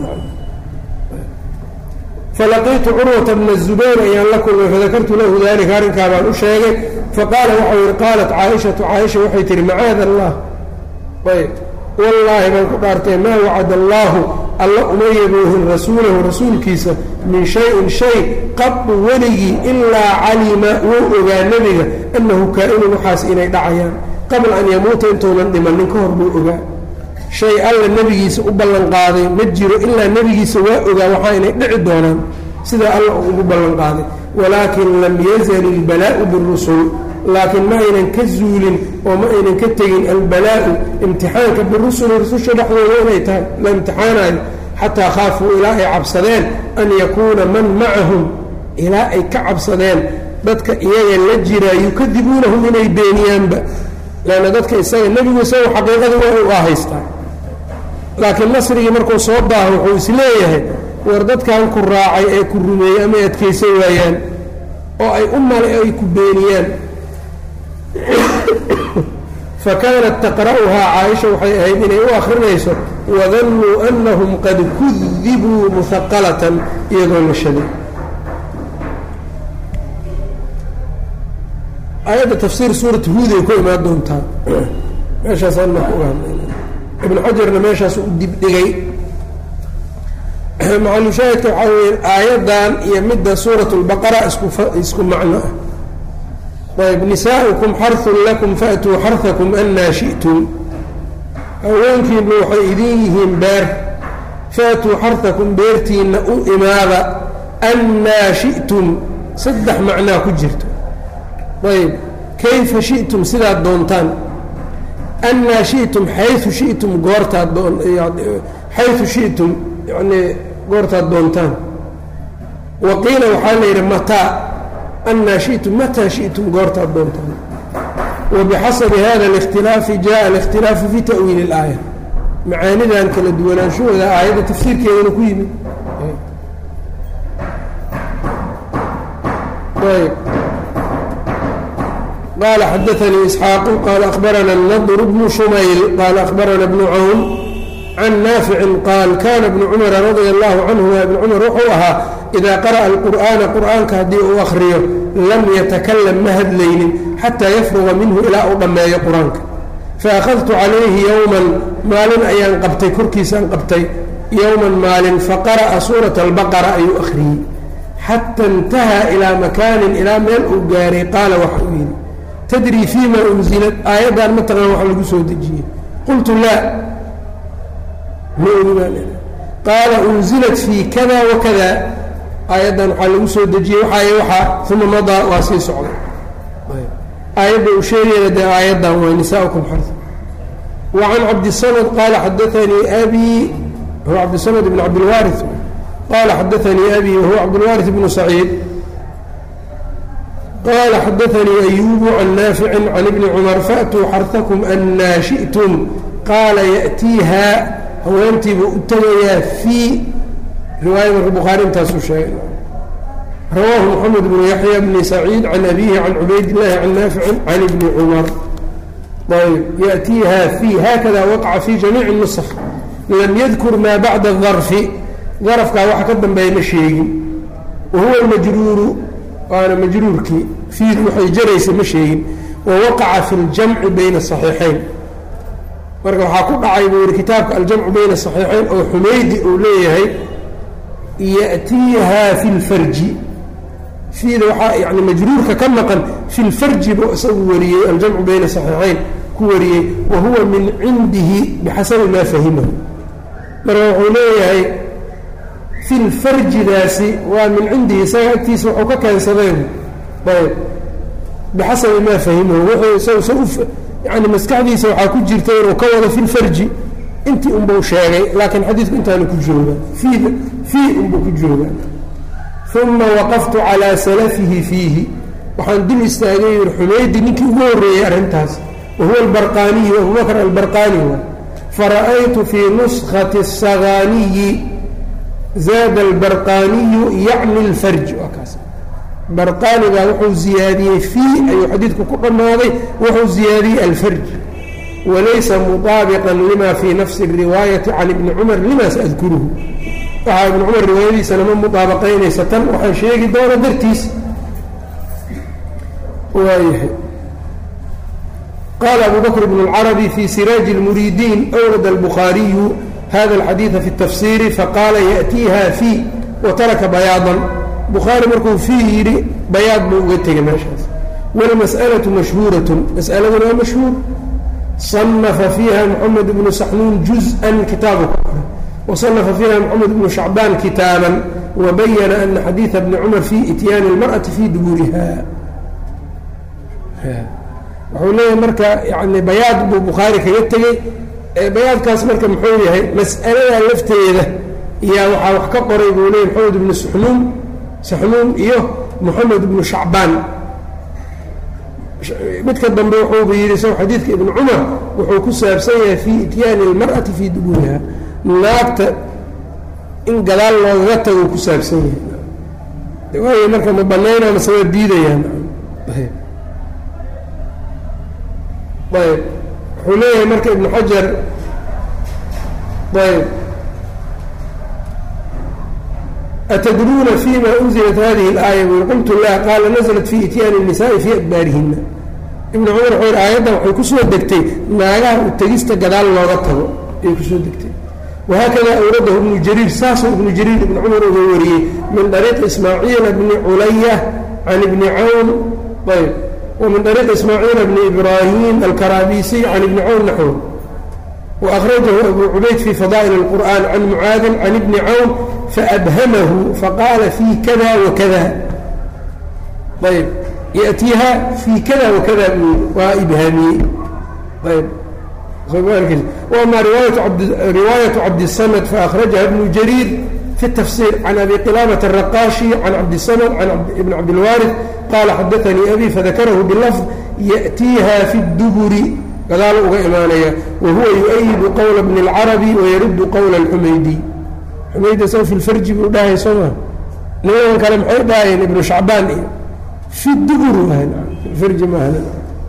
falaqiitu curwata bna الzubayr ayaan la kulmay fadakartu lahu dalika arrinkaa baan u sheegay faqaala waxau yihi qaalat caaishatu caaisha waxay tihi macaada allah ayb wallaahi baan ku dhaartay maa wacada allaahu alla uma yaboohin rasuulahu rasuulkiisa min shayin shay qadu weligii ilaa calima wuu ogaa nebiga annahu kaa-inun waxaas inay dhacayaan qabla an yamuuta intuunan dhimanin ka hor buu ogaa shay alla nebigiisa u ballanqaaday ma jiro ilaa nebigiisa waa ogaa waxaa inay dhici doonaan sidaa alla ugu ballanqaaday walaakin lam yazal ilbalaa'u birusul laakiin ma aynan ka zuulin oo ma aynan ka tegin albalaa'u imtixaanka birusuli rususha dhexdooda inay tahay la imtixaanayo xataa khaafuu ilaa ay cabsadeen an yakuuna man macahum ilaa ay ka cabsadeen dadka iyaga la jiraa yukadibuunahum inay beeniyaanba leanna dadka isaga nebigu isaga xaqiiqadii waa haystaa laakiin nasrigii markuu soo daaho wuxuu isleeyahay war dadkan ku raacay ee ku rumeeyey ama adkaysan waayaan oo ay u male ay ku beeniyaan fakaanat taqra'uhaa caaisha waxay ahayd inay u akrinayso wadannuu anahum qad kudibuu muhaqalatan iyadoo la shaday aayadda tafsiir suurat huud ay ku imaan doontaa meeshaasaan marka uga hadlayna ibnu xajarna meeshaas u dibdhigay macalushaahidka waxaa weeye aayaddan iyo midda suurat اlbaqara isku macno ah ayb nisaa'ukum xarun lakum faatuu xarhakum annaa shi'tum haweenkiinna waxay idin yihiin beer faatuu xarhakum beertiinna u imaada annaa shi'tum saddex macnaa ku jirto ayb kayfa shi'tum sidaad doontaan annaa shi'tum xayu shi'tum goortaad xayu shi'tum yanii goortaad doontaan wa qiila waxaa la yidhi mataa annaa shi'tum mataa shi'tum goortaad doontaan wabixasabi hada اlاkhtilaafi jaءa اlاkhtilaafu fi ta'wiili اlaaya macaanidan kala duwanaanshahooda aayadda tafsiirkeedana ku yimid طيب قال حدثني إسحاق قال أخبرنا النضر بن شميل قال أخبرنا ابن عون عن نافع قال كان ابن عمر رضي الله عنه ابن عمر وحوها إذا قرأ القرآن قرآنك هديه أخريه لم يتكلم مهد ليل حتى يفرغ منه إلى أضمى قرآنك فأخذت عليه يوما مال أيان قبتي كركيسان قبتي يوما مال فقرأ سورة البقرة أي أخريه حتى انتهى إلى مكان إلى مال أجاري قال وحوين تدري فيما أنزلت آية المتغى وحلق سودجية قلت لا قال أنزلت في كذا وكذا آية وحلق سودجية وحاية وحا ثم مضى واسي سعود آية أشيري لدى آية ونساؤكم حرث وعن عبد الصمد قال حدثني أبي هو عبد الصمد بن عبد الوارث قال حدثني أبي وهو عبد الوارث بن سعيد قال حدثني أيوب عن نافع عن ابن عمر فأتوا حرثكم أن شئتم قال يأتيها هو أنت بأتيها في رواية البخاري تاسو شيء رواه محمد بن يحيى بن سعيد عن أبيه عن عبيد الله عن نافع عن ابن عمر. طيب يأتيها في هكذا وقع في جميع النسخ لم يذكر ما بعد الظرف ظرف كان قدم بين الشيء وهو المجرور وأنا مجرورك في وحي جريس مشي ووقع في الجمع بين الصحيحين مركب حاكم عيبور كتاب الجمع بين الصحيحين أو حميدي أوليه يأتيها في الفرج في يعني مجرور كما في الفرج بأسوري الجمع بين الصحيحين كوري وهو من عنده بحسب ما فهمه مركب أوليه في الفرج داسي ومن عنده سيأتي سوحك كان سبيل. طيب بحسب ما فهمه وهو سوف يعني مسكعدي سوحا كجرتين وكوض في الفرج انت أمبو شاغي لكن حديثك انت أنا كجروبا في أمبو كجروبا ثم وقفت على سلفه فيه وحند الاستاذي الحميدي نكي غوري أرنتاس وهو البرقاني وهو بكر البرقاني فرأيت في نسخة السغاني زاد البرقاني يعني الفرج وكذا برقاني ذا وحو زيادي في أي حديثك كل ماضي وحو زيادي الفرج وليس مطابقا لما في نفس الرواية عن ابن عمر لما سأذكره وعن ابن عمر رواية سنما مطابقين ستم وحن شيء دور درتيس قال أبو بكر بن العربي في سراج المريدين أورد البخاري هذا الحديث في التفسير فقال يأتيها في وترك بياضا بخاري مركو فيه بياض موجته ماشي والمسألة مشهورة مسألة مشهور صنف فيها محمد بن سحنون جزءا كتابه وصنف فيها محمد بن شعبان كتابا وبين أن حديث ابن عمر في إتيان المرأة في دبورها وحوليه مركا يعني بياض بخاري كيتجي بياض كاس مركا محوليه مسألة لفتيده يا وحا قريب وليه محمد بن سحنون إيه محمد بن شعبان متقدم بوحو بيرسو حديث ابن عمر وحو كسابسيه في إتيان المرأة في دبورها ناقت إن قلال لغته كسابسيه وهي مركا مبنينا مسوى الديدة يعني طيب حليه مركا ابن حجر طيب أتدرون فيما أنزلت هذه الآية وقلت لا قال نزلت في إتيان النساء في أدبارهن ابن عمر حير آياته وحي كسوة الدكتين ناقاه التقيست قدال لغته كسوة الدكتين وهكذا أورده ابن جرير ساسو ابن جرير ابن عمر وغوريه من طريق إسماعيل بن علية عن ابن عون طيب ومن طريق إسماعيل بن إبراهيم الكرابيسي عن ابن عون نحو وأخرجه أبو عبيد في فضائل القرآن عن معاذ عن ابن عون فأبهمه فقال في كذا وكذا طيب يأتيها في كذا وكذا وإبهامي طيب وأما رواية عبد الصمد فأخرجها ابن جرير في التفسير عن أبي قلامة الرقاشي عن عبد الصمد عن ابن عبد الوارث قال حدثني أبي فذكره باللفظ يأتيها في الدبر قالوا إيمانيا وهو يؤيد قول ابن العربي ويرد قول الحميدي حميدي سوى في الفرج بوداه سوى نوعا كلام حيداين ابن شعبان في الدبر الفرج مهلا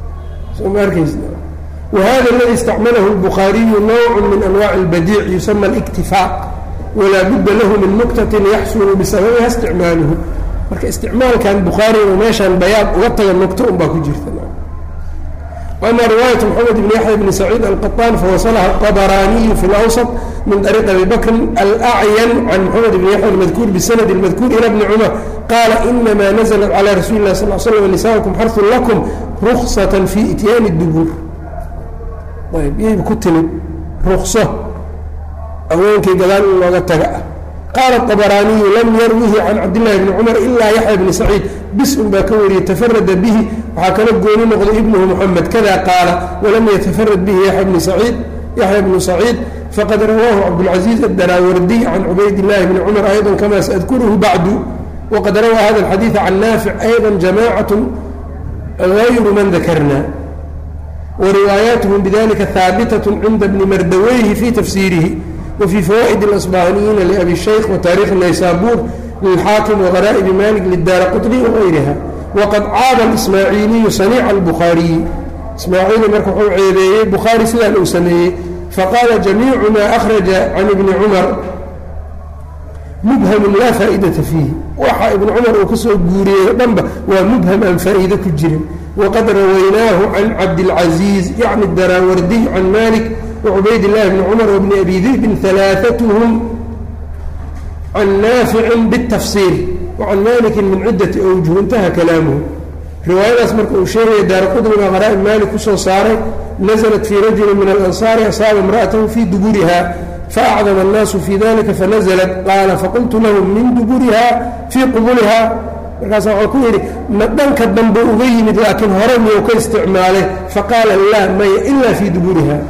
وهذا الذي استعمله البخاري نوع من أنواع البديع يسمى الاكتفاء ولا بد له من نكتة يحصل بسببها استعماله marka isticmaalkan Bukhari oo meeshan bayaan uga taga nugto un baa ku jirta وأما رواية محمد بن يحيى بن سعيد القطان فوصلها الطبراني في الأوسط من طريق أبي بكر الأعين عن محمد بن يحيى المذكور بالسند المذكور إلى ابن عمر قال إنما نزلت على رسول الله صلى الله عليه وسلم نساؤكم حرث لكم رخصة في إتيان الدبور. طيب إيه كتلب رخصة أولين كي قال الله تقع. قال الطبراني لم يروه عن عبد الله بن عمر إلا يحيى بن سعيد باسم باكوري يتفرد به وحكى نقول نقض ابنه محمد كذا قال ولم يتفرد به يحيى بن سعيد فقد رواه عبد العزيز الدراوردي عن عبيد الله بن عمر أيضا كما سأذكره بعد وقد روى هذا الحديث عن نافع أيضا جماعة غير من ذكرنا ورواياتهم بذلك ثابتة عند ابن مردويه في تفسيره وفي فوائد الأصبهانيين لأبي الشيخ وتاريخ النيسابور للحاكم وغرائب مالك للدارقطني وغيرها. وقد عاب الإسماعيلي صنيع البخاري إسماعيل مركو عيبي البخاري سلال أسميه فقال جميع ما أخرج عن ابن عمر مبهم لا فائدة فيه وحا ابن عمر وكسو الجوري ضمبه ومبهم فائدة الجرم وقد رويناه عن عبد العزيز يعني الدراوردي عن مالك وعبيد الله بن عمر وابن أبي ذئب ثلاثتهم عن نافع بالتفصيل وعن مالك من عدة أوجه انتهى كلامه. رواية أسمرك أوشيه دارقطني وغرائب مالك وصاري نزلت في رجل من الأنصار أصاب امرأته في دبرها فأعظم الناس في ذلك فنزلت قال فقلت لهم من دبرها في قبولها مدنك الدنب أغيمد لكن هرمي وكاستعماله فقال لا ما إلا في دبرها.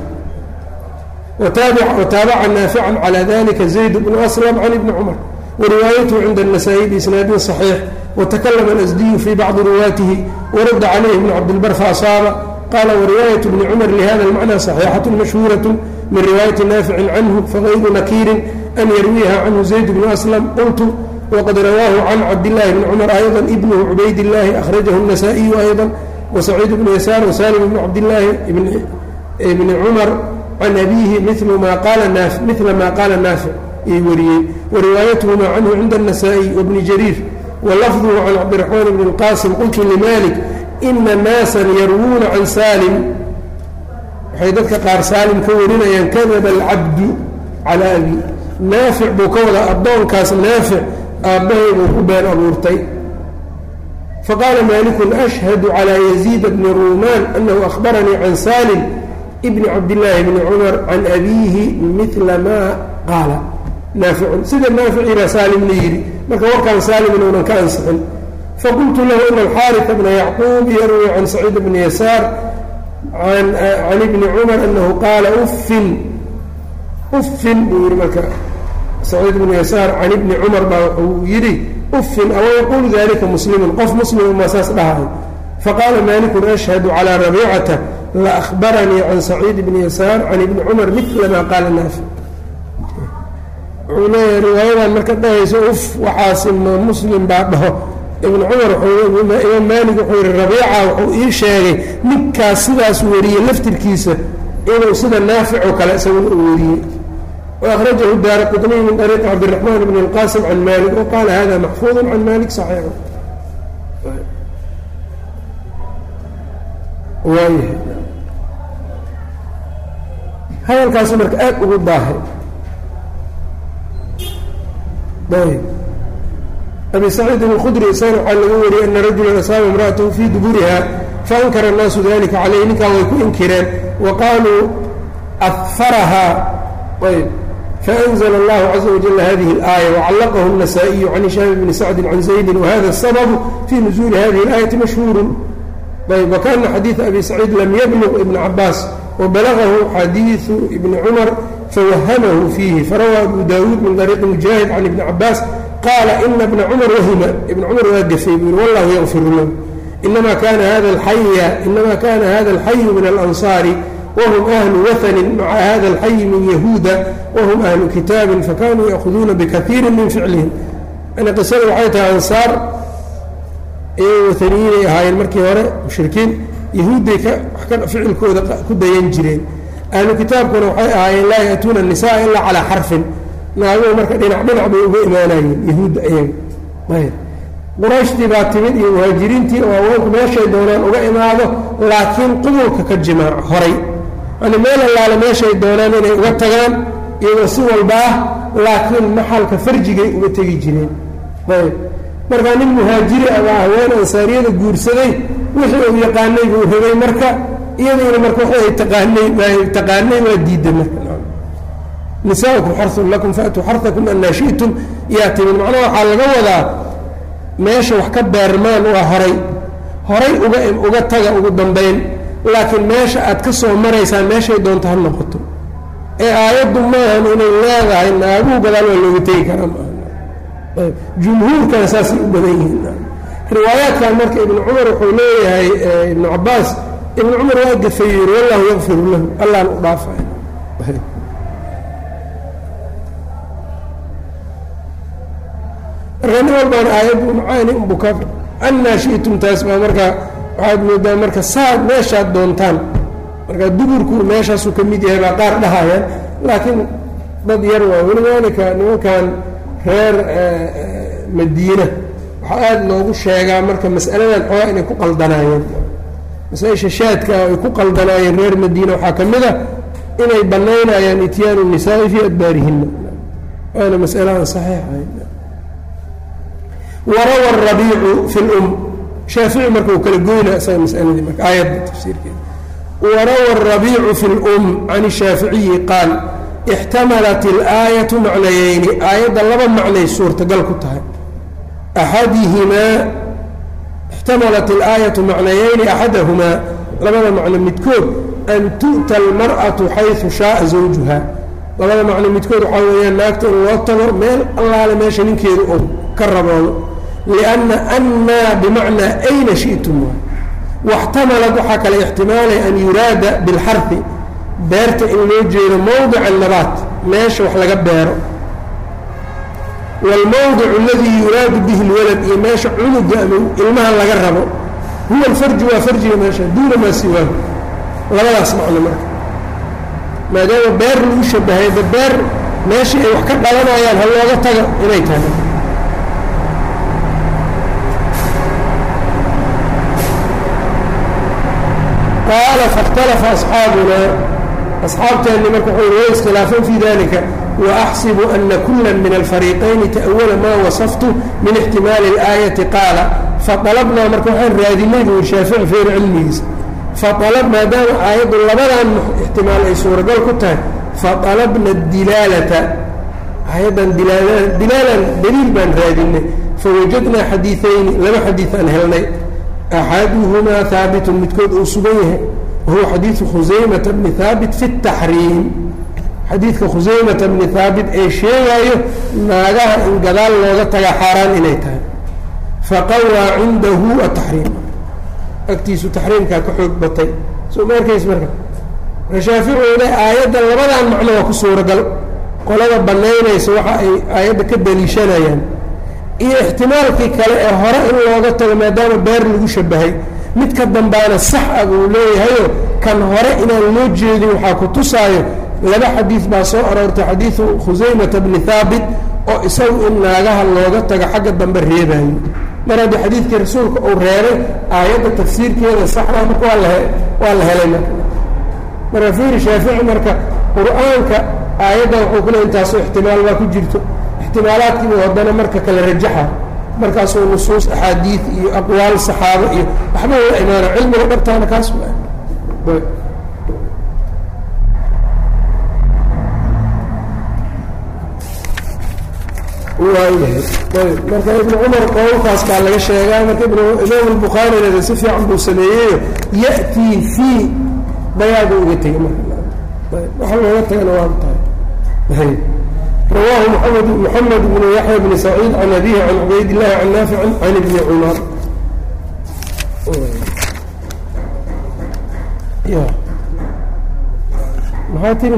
وتابع نافعا على ذلك زيد بن أسلم عن ابن عمر وروايته عند النسائي بإسناد صحيح وتكلم الأزدي في بعض رواته ورد عليه ابن عبد البر فأصاب قال ورواية ابن عمر لهذا المعنى صحيحة مشهورة من رواية نافع عنه فغير نكير أن يرويها عنه زيد بن أسلم قلت وقد رواه عن عبد الله بن عمر أيضا ابنه عبيد الله أخرجه النسائي أيضا وسعيد بن يسار وسالم بن عبد الله ابن عمر عن أبيه مثل ما قال نافع وروايتهما عنه عند النسائي وابن جرير ولفظه عن عبد الرحمن بن القاسم قلت لمالك إن ناسا يروون عن سالم حيث قال سالم كورنا ينكذب العبد على أبي نافع بكولا أبدون كاس نافع أبيه وكبان أبورتي فقال مالك أشهد على يزيد بن رومان أنه أخبرني عن سالم ابن عبد الله بن عمر عن أبيه مثل ما قال نافع سيد النافع إلى سالم ليري مركا كان سالم إنه كان سحل فقلت له إن الحارث بن يعقوب يروي عن سعيد بن يسار عن ابن عمر أنه قال أف مركا سعيد بن يسار عن ابن عمر يري أف أو يقول ذلك مسلم قف مسلم مساس لها فقال مالك أشهد على ربيعته لأخبرني عن سعيد بن يسار عن ابن عمر مثل ما قال نافع رواية المركز يسوف وحاسم مسلم بعده ابن عمر إمام مالك وحور الربيعة وحور شاغي مكا سيدا سورية لفت الكيسة إنه سيدا نافع وكلا سورية وأخرجه الدارقطني من طريق عبد الرحمن بن القاسم عن مالك وقال هذا محفوظ عن مالك صحيح وايه هذا الكاس مرك أكو الظاهر طيب أبي سعيد الخدري سارع على الأول أن رجلا أصاب امرأته في دبرها فأنكر الناس ذلك عليه نكا ويكون انكران وقالوا أثفرها طيب فأنزل الله عز وجل هذه الآية وعلقه النسائي عن هشام بن سعد عن زيد وهذا السبب في نزول هذه الآية مشهور. طيب وكان حديث أبي سعيد لم يبلغ ابن عباس وبلغه حديث ابن عمر فوهمه فيه فروى أبو داود من طريق مجاهد عن ابن عباس قال إن ابن عمر وهم ابن عمر وقف يقول والله يغفر له إنما كان هذا الحي من الأنصار وهم أهل وثن مع هذا الحي من يهودا وهم أهل كتاب فكانوا يأخذون بكثير من فعلهم. أنا قصر وحيتها أنصار iyaga wathaniyiinay ahaayeen markii hore mushrikiin yahuudday ficilkooda ku dayan jireen ahlu kitaabkuna waxay ahaayeen laa ya'tuuna الnisaءa ilaa calىa xarfin naaguhu marka dhinac bay uga imaanayeen yahuudda iyaga ayb qurayshtii baa timid iyo muhaajiriintii oo haweenku meeshay doonaan uga imaado laakiin qubulka ka jimaaco horay yani meel allaale meeshay doonaan inay uga tagaan iyagoo si walba ah laakiin maxalka farjigay uga tegi jireen ayb markaa nin muhaajiri abaa haween ansaariyada guursaday wixii uu yaqaanay buu rabay marka iyadiina marka waxay taqaanay waa diidday marka nisaa'ukum xarsun lakum faatuu xarsakum annaa shi'tum yaa timid macnaha waxaa laga wadaa meesha wax ka beermaan waa horay uga taga ugu dambayn laakiin meesha aad ka soo maraysaan meeshay doonto ha noqoto ee aayaddu maahan inay leedahay naaguhu gadaal waa looga tegi karaa maaha jumhuurkana saasay u badan yihiin riwaayaadkan marka ibnu cumar wuxuu leeyahay ibnu cabaas ibnu cumar waa gafay yiri wallahu yakfiru lahu allaan u dhaafay marka nin walbaan aayaddu macaani unbuka annaa shi'tum taas baa markaa waxaad moodaa marka saad meeshaad doontaan marka duburku meeshaasuu ka mid yahay baa qaar dhahayaan laakiin dad yar waa welidaalika nimankan reer madiina waxaa aada loogu sheegaa marka mas'aladan xoogaa inay ku qaldanaayeen masaa-isha shaadka ay ku qaldanaayeen reer madiina waxaa ka mid a inay bannaynayaan ityaanu nisaa'i fii adbaarihinna waana mas'aladan saxiixahay warawa arabiicu fi lum shaafici marka uu kala goyna isaga masaladii marka aayadda tafsiirkeeda warawa arabiicu fi lum can shaaficiyi qaal ixtamalat ilaayatu macnayeyni aayadda laba macnay suurtagal ku tahay axadihimaa ixtamalat ilaayatu macnayeyni axadahumaa labada macno midkood an tu'ta almar'atu xaysu shaaa zawjuha labada macno midkood waxaa weeyaan naagta in loo tago meel allaale meesha ninkeedu ou ka raboodo lianna annaa bimacnaa ayna shi'tum waxtamalad waxaa kale ixtimaalay an yuraada bilxarfi beerta in loo jeedo mowdica nabaat meesha wax laga beero waalmowdicu aladii yuraadu bihi lwalad iyo meesha cunuga ama ilmaha laga rabo huwa alfarju waa farjiga meesha duuna maa siwaahu labadaas macno marka maadaama beer lagu shabahay da beer meeshii ay wax ka dhalanayaan ha looga taga inay tahay qaala faاkhtalafa asxaabunaa asxaabteenni marka wuxuu way iskhilaafeen fii dalika waaxsibu ana kula min alfariiqayni ta'awala maa wasaftu min ixtimaali اlaayati qaala faطalabnaa marka waxaan raadinay buu shaafici feer cilmigiisa faطalab maadaama aayaddu labadan ixtimaal ay suuragal ku tahay faطalabna dilaalata aayaddan dilaalan daliil baan raadinay fawajadnaa xadiiثayni laba xadiiث aan helnay axaduhumaa haabitun midkood uu sugan yahay wahuwa xadiiثu khusaymata bni haabit fi الtaxriim xadiidka khusaymata bni haabit ee sheegaayo naagaha in gadaal looga taga xaaraan inay tahay faqawaa cindahu ataxriim agtiisu taxriimkaa ka xoog batay soo ma arkays marka shaaficooda aayadda labadan macno waa ku suuragal qolada bannaynaysa waxa ay aayadda ka daliishanayaan iyo ixtimaalkii kale ee hore in looga tago maadaama beer lagu shabahay midka dambaana sax ah buu leeyahayo kan hore inaan loo jeedin waxaa ku tusaayo laba xadiid baa soo aroortay xadiidu khusaymata bni haabit oo isagu in naagaha looga tago xagga dambe reebayo mar haddii xadiidkii rasuulka uu reebay aayadda tafsiirkeeda saxdaa marka waa la helay marka fiiri shaafici marka qur-aanka aayadda wuxuu ku le intaasoo ixtimaal baa ku jirto ixtimaalaadkiibu haddana marka kale rajaxa markaasuu nusuus axaadiid iyo aqwaal saxaabo iyo waxba la imaana cilmiga dhabtaana kaas waayahay ayb marka ibnu cumar qowlkaas baa laga sheegaa marka imaam albukhaarina si fiican buu sameeyeyo ya'tii fii bayaadu uga tegay marka waxa looga tagana waa tahay rawaahu moxamed bnu yaxya bni saciid can abihi can cubayd illahi can naaficin can ibni cumar maxaa tiri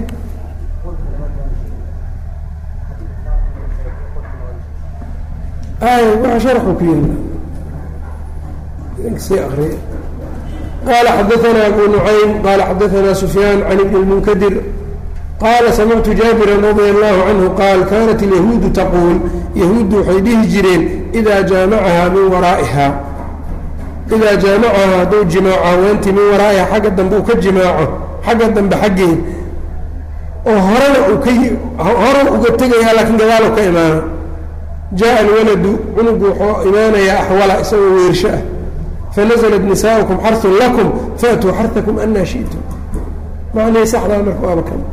waxa sharxu ku yiri sii akriya. qaala xadaanaa abu nucaym qaala xadaanaa sufyaan can ibni اlmunkadir qaala samictu jaabiran radia allahu canhu qaal kaanat alyahuudu taquul yahuuddu waxay dhihi jireen idaa jaamacahaa min waraa'iha idaa jaamacahaa hadduu jimaaco haweentii min waraa'iha xagga dambe uu ka jimaaco xagga dambe xaggeed oo horena uga tegayaa laakiin gadaalo ka imaana jaa alwaladu cunugu wuxuu imaanayaa axwala isagoo weersho ah fanaزlat nisaa'ukum xarun lakum faatuu xartakum anaa shi'tum macnihii saxdaa marka waaba kan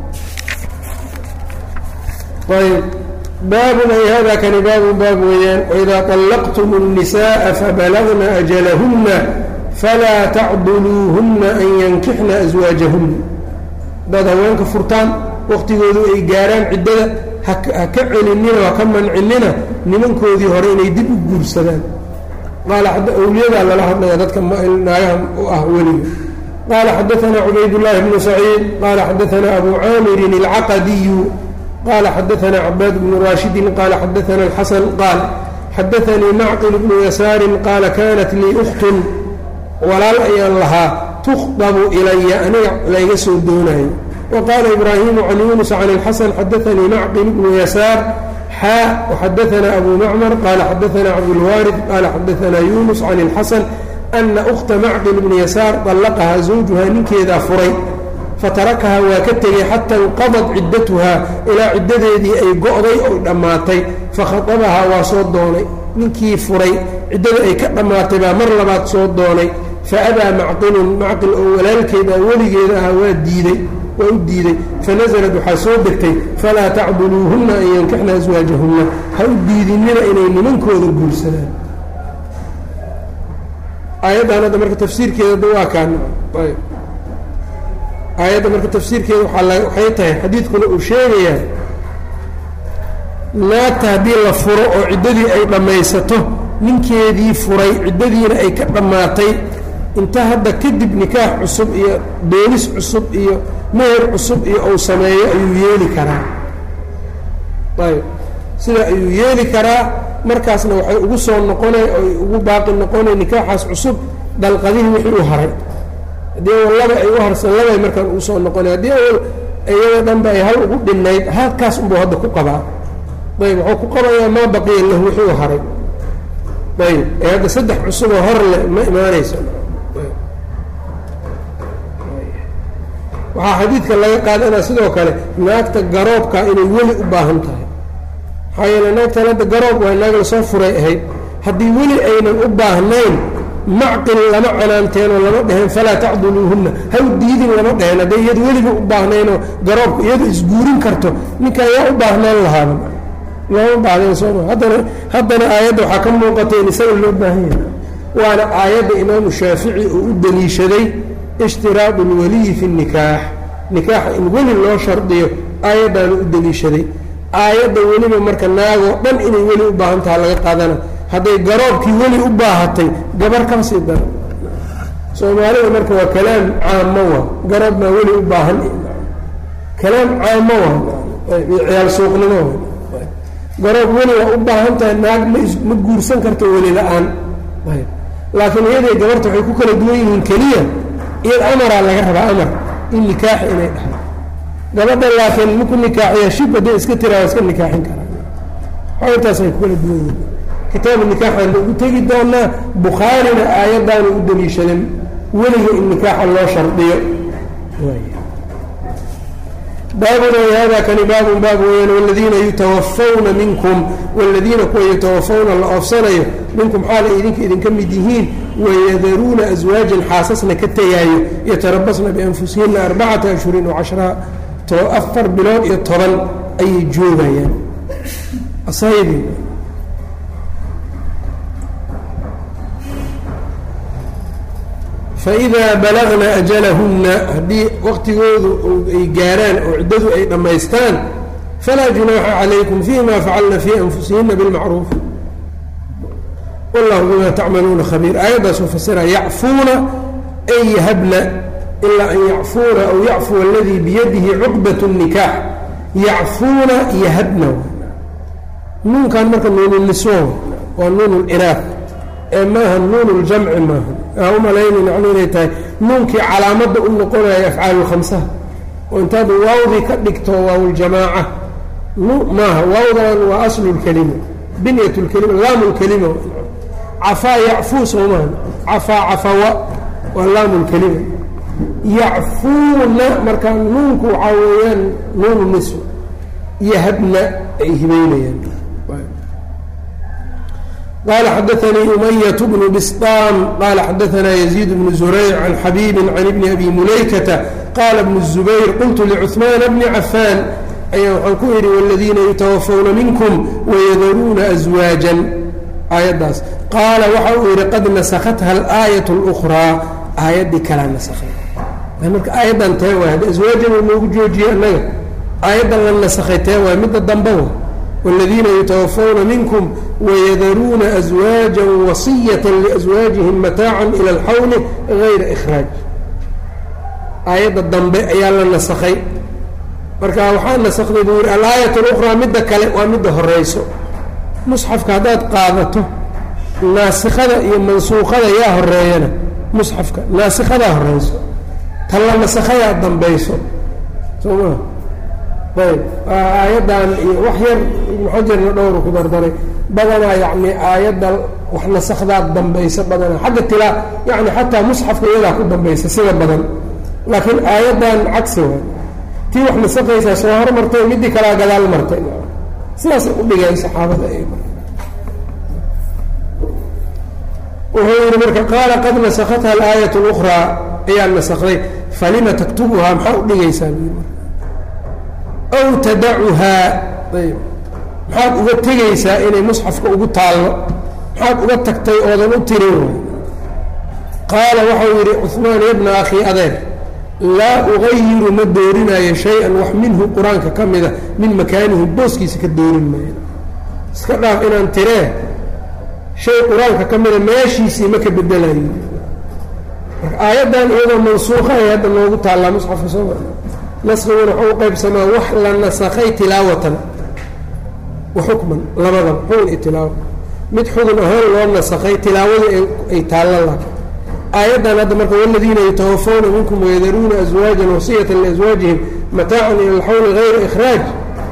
ayb baabun ay hada kani baabun baab weeyaan waidaa طallaqtum الnisaءa fabalagna ajalahuna falaa tacduluuhuna an yankixna aswaajahuna haddaad haweenka furtaan waktigoodu ay gaaraan ciddada ha ka celinina ha ka mancinina nimankoodii hore inay dib u guursadaan awliyadaa lala hadlaya dadka naagaha u ah weliga qaala xadaanaa cubaydاllaahi bnu saciid qaala xadaanaa abu caamirin اlcaqadiyu qaala xadaanaa cabaad bnu raashidin qaala xadaanaa alxasan qaal xadaanii macqil bnu yasaarin qaala kaanat lii ukhtun walaal ayaan lahaa tukhdabu ilaya aniga layga soo doonayo وqاla إbraahimu can yunuس can الxaسن xadaanii macqil bnu yasaar xaa وxadaanaa abu macmar qaala xadaanaa cabdulwaariث qaala xadaanaa yunus can الxaسن ana أkhta macqil bni yasaar طallaqahaa zawjuhaa ninkeedaa furay fatarakahaa waa ka tegey xata inqadad ciddatuhaa ilaa ciddadeedii ay go'day oy dhammaatay fakhadabahaa waa soo doonay ninkii furay ciddada ay ka dhammaatay baa mar labaad soo doonay faabaa macqilun macqil oo walaalkeeda weligeeda ahaa waa u diiday fanazlad waxaa soo degtay falaa tacduluuhunna an yankixna aswaajahunna ha u diidinina inay nimankooda guursadaan aayaddan hadda marka tafsiirkeeda waa kaan aayadda marka tafsiirkeeda waxay tahay xadiidkuna uu sheegayaa naagta haddii la furo oo ciddadii ay dhammaysato ninkeedii furay ciddadiina ay ka dhammaatay inta hadda kadib nikaax cusub iyo doonis cusub iyo meher cusub iyo uu sameeyo ayuu yeeli karaa ayb sida ayuu yeeli karaa markaasna waxay ugu soo noqonay oy ugu baaqi noqonay nikaaxaas cusub dalqadihii wixii u haray haddii laba ay u harsan labay markaan ugu soo noqonay haddii iyada dhanba ay hal ugu dhinayd halkaas unbuu hadda ku qabaa ayb wuxuu ku qabayaa maa baqiya lahu wixii u haray ayb ee hadda saddex cusuboo hor leh ma imaanayso waxaa xadiidka laga qaadanaa sidoo kale naagta garoobka inay weli u baahan tahay maxaa yeele naagtan hadda garoob waa naag lasoo furay ahayd haddii weli aynan u baahnayn macqil lama canaanteen oo lama dheheen falaa tacduluuhunna ha u diidin lama dheheen hadday iyadu weliba u baahnaynoo garoobka iyadu isguurin karto ninka ayaa u baahnaan lahaaba looma baahdeen sooma haddana aayadda waxaa ka muuqata in isaga loo baahan yahay waana aayadda imaamu shaafici uu u daliishaday ishtiraadu اlwaliyi fi الnikaax nikaaxa in weli loo shardiyo aayaddaanu u daliishaday aayadda weliba marka naagoo dhan inay weli u baahan taha laga qaadana hadday garoobkii weli u baahatay gabar kasii dara soomaalida marka waa kalaam caamo wa garoob maa weli u baahan kalaam caamo wa ciyaal suuqnimo garoob weli waa u baahan tahay naag ma guursan karto weli la-aan laakiin iyaday gabarta waxay ku kala duwan yihiin keliya iyad amaraa laga rabaa amar in nikaax inay dhahay gabadha laakiin maku nikaaxiya shib hadday iska tiraa iska nikaaxin karaa intaasay ku kala duwan yihiin kitaabu nikaaxaan ugu tegi doonaa bukhaarina aayaddaanu u daliishadan weliga in nikaaxa loo shardiyo baabuna hada kani baabun baab weeyaan waladiina yutawafawna minkum waladiina kuwa yutawafawna la oofsanayo minkum xaala idinka mid yihiin wayadaruuna aswaajan xaasasna ka tegaayo yatarabasna bianfusihinna 4 ashhurin وcashraa 4 bilood iyo 10 ayay joogayaan asaybi faidaa balagna ajalahunna haddii waqtigoodu ay gaaraan oo ciddadu ay dhammaystaan falaa junaaxa calaykum fiima facalna fii anfusihinna bilmacruuf wallahu bima tacmaluuna khabiir aayaddaasuu fasira yacfuuna ay yahabna ilaa an yacfuuna aw yacfuwa aladii biyadihi cuqbat الnikaax yacfuuna yahabna nuunkan marka nuunu niswa waa nuun اlinaaf ee maaha nuun اljamci maaha u malaynin yani inay tahay nuunkii calaamadda u noqonayo afcaalu khamsaha oo intaad waawdii ka dhigto waawuljamaaca maaha waawdan waa aslu lkelima binyat lkelima laamu lkelima cafaa yacfuu soomaha cafaa cafawa waa laamu lkelima yacfuuna marka nuunku waxaa weeyaan nuunu nisf yahabna ay hibaynayaan. qال xdثnي أمyة بن بسطاm qال xdثna يزيد بن زريع عن xبيب عن بن أbي مuلaykةa qال بن الزبير qلت لcثمان بن عفاn ayaa waxaan ku idhi والذيina يتوفوna miنكم ويdruuna أزواaجا aayaddaas qaala waxa uu yihi qad نaskتha الآية الأخرىa aayaddii kalaa naskay marka aayaddan tee waay haddi أزwaajan noogu joojiyey annaga aayaddan la naskay tee waay midda dambe wa والذيina يتوفوna miنكم ويdruuna أزواaجا وصية لأزواaجiهiم متاaعا إلى الxawل غayra إخراaج aayadda dambe ayaa la naskay marka waxaa naskday buu yihi alaayaة الأخرىa midda kale waa midda horeyso musxafka haddaad qaadato naasikada iyo mansuuqada yaa horeeyana musxafka naasikadaa horeyso tan la nasakayaa dambayso soo maa ayb aayaddan iyo wax yar ibnu xajarna dhowru ku dardaray badanaa yacni aayadda wax nasakdaad dambaysa badanaa xagga tilaa yani xataa musxafka iyadaa ku dambaysa sida badan laakiin aayaddan cagsi waay tii wax nasakaysaa soo hormartay midii kalaa gadaal martay sidaasay u dhigeen saxaabada wuxuu yihi marka qaala qad nasakatha alaayaة اlأkhraa ayaa nasakday falima taktubuhaa maxaa u dhigaysaa aw tadacuhaa ayb maxaad uga tegaysaa inay musxafka ugu taallo maxaad uga tagtay oodan u tirin way qaala waxau yidhi cuثmaan yabna akhii adeer laa ugayiru ma doorinaayo shay-an wax minhu qur-aanka ka mida min makaanihi booskiisa ka doorin maayo iska dhaaf inaan tiree shay qur-aanka ka mida meeshiisii ma ka bedelayo marka aayaddan iyadoo mansuuqa ay hadda noogu taallaa musxafka soo naskiguna waxau u qaybsamaa wax la nasakhay tilaawatan wa xukman labadaba xugun iyo tilaawo mid xugun ahaan loo nasakhay tilaawadii ay taalla laakin aayaddan hadda marka waladiina yatawafawna minkum wayadaruuna aswaajan wasiyatan liaswaajihim mataacan ila alxawli gayra ikhraaj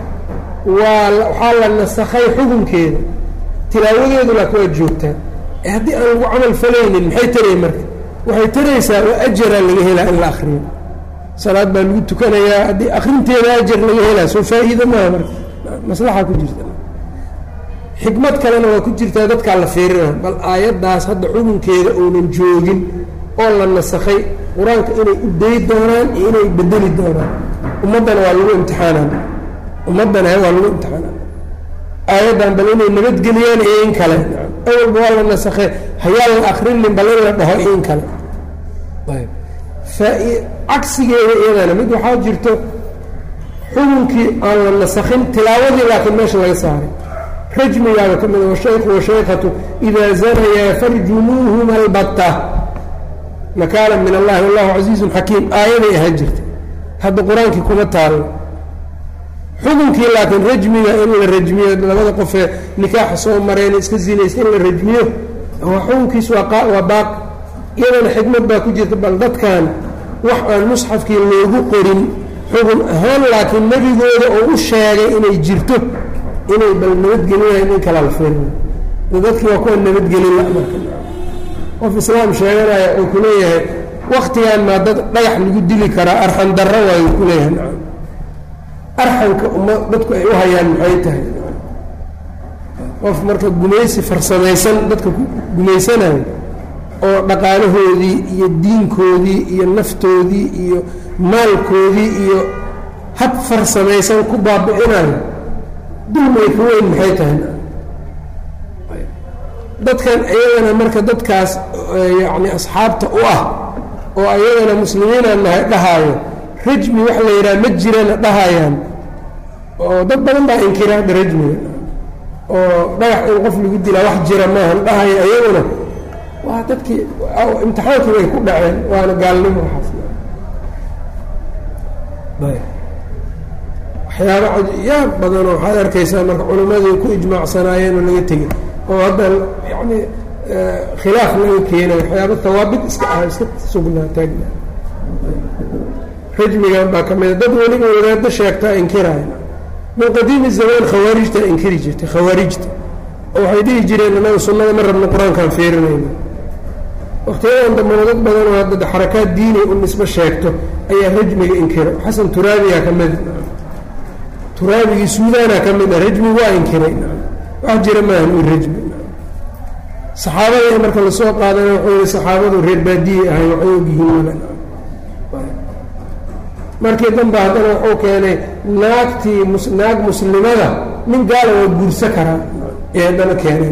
waxaa la nasakhay xukunkeeda tilaawadeedu laakin waa joogtaa haddii aan lagu camal falaynin maxay taraya marka waxay taraysaa oo ajaraa laga helaa in la akriyo salaad baa lagu tukanayaa haddii akrinteeda ajar laga helaa soo faa-iida maaha marka maslaxa ku jirta xikmad kalena waa ku jirtaa dadkaa la fiirina bal aayaddaas hadda xukunkeeda uunan joogin oo la nasakhay qur-aanka inay u dayi doonaan iyo inay bedeli doonaan ummaddana waa lagu imtixaanaan ummaddana waa lagu imtixaanaan aayaddan bal inay nabadgeliyaan iyo in kale awalba waa la nasakhay hayaa la akrinin bal in la dhaho iyo in kale ayb cagsigeeda iyadana mid waxaa jirto xukunkii aan la nasakhin tilaawadii laakiin meesha laga saaray rajmigaaba ka mida washaykhu washaykatu idaa zanayaa farjumuuhuma albatta nakaala min allahi wallahu casiizun xakiim aayaday ahaan jirtay hadda qur-aankii kuma taallo xukunkii laakiin rajmiga in la rajmiyo labada qofee nikaaxa soo mareen iska zinaysta in la rajmiyo xukunkiis waa baaq iyadana xikmad baa ku jirta bal dadkan wax aan musxafkii loogu qorin xukun ahaan laakiin nebigooda oo u sheegay inay jirto inay bal nabadgelinayan in kala la fiirina dadkii waa kuwa nabadgelin la marka qof islaam sheeganaya oo ku leeyahay waktigan maa dad dhagax lagu dili karaa arxan darro waayu ku leeyahay nacam arxanka dadku ay u hayaan maxay tahay qof marka gumaysi farsamaysan dadka ku gumaysanayo oo dhaqaalahoodii iyo diinkoodii iyo naftoodii iyo maalkoodii iyo hab farsamaysan ku baabi'inayo dulmay ka weyn maxay tahay dadkan iyagana marka dadkaas yacni asxaabta u ah oo ayagana muslimiinaan nahay dhahaayo rajmi wax la yidhaha ma jirana dhahayaan oo dad badan baa inkira hadda rajmiga oo dhagax in qof lagu dilaa wax jira maahan dhahaya iyaguna waa dadkii imtixaankii bay ku dhaceen waana gaalnimo waxaas waxyaaba yaab badanoo waxaad arkaysaa marka culimmadii ku ijmaacsanaayeen oo laga tegey oo hadda yacni khilaaf laga keenayo waxyaaba hawaabid iska sugnaa taagna rajmigan baa ka mida dad weliba wadaado sheegtaa inkiraya min qadiimi zamaan khawaarijta inkiri jirtay khawaarijta oo waxay dhihi jireen annaga sunnada ma rabno qur-aankaan fiirinayno waqtiyadan dambana dad badan oo hadda xarakaad diini u nisbo sheegto ayaa rajmiga inkira xasan turaabiyaa ka mid turaabigii suudaana ka mid a rajmi waa inkiray wax jira maahan uu rajmi saxaabada marka lasoo qaadana wuxuu yihi saxaabadu reer baadiye ahay waxay ogyihiin mala markii dambe haddana wuxuu keenay naag muslimada nin gaala waa guursa karaa ee haddana keeneen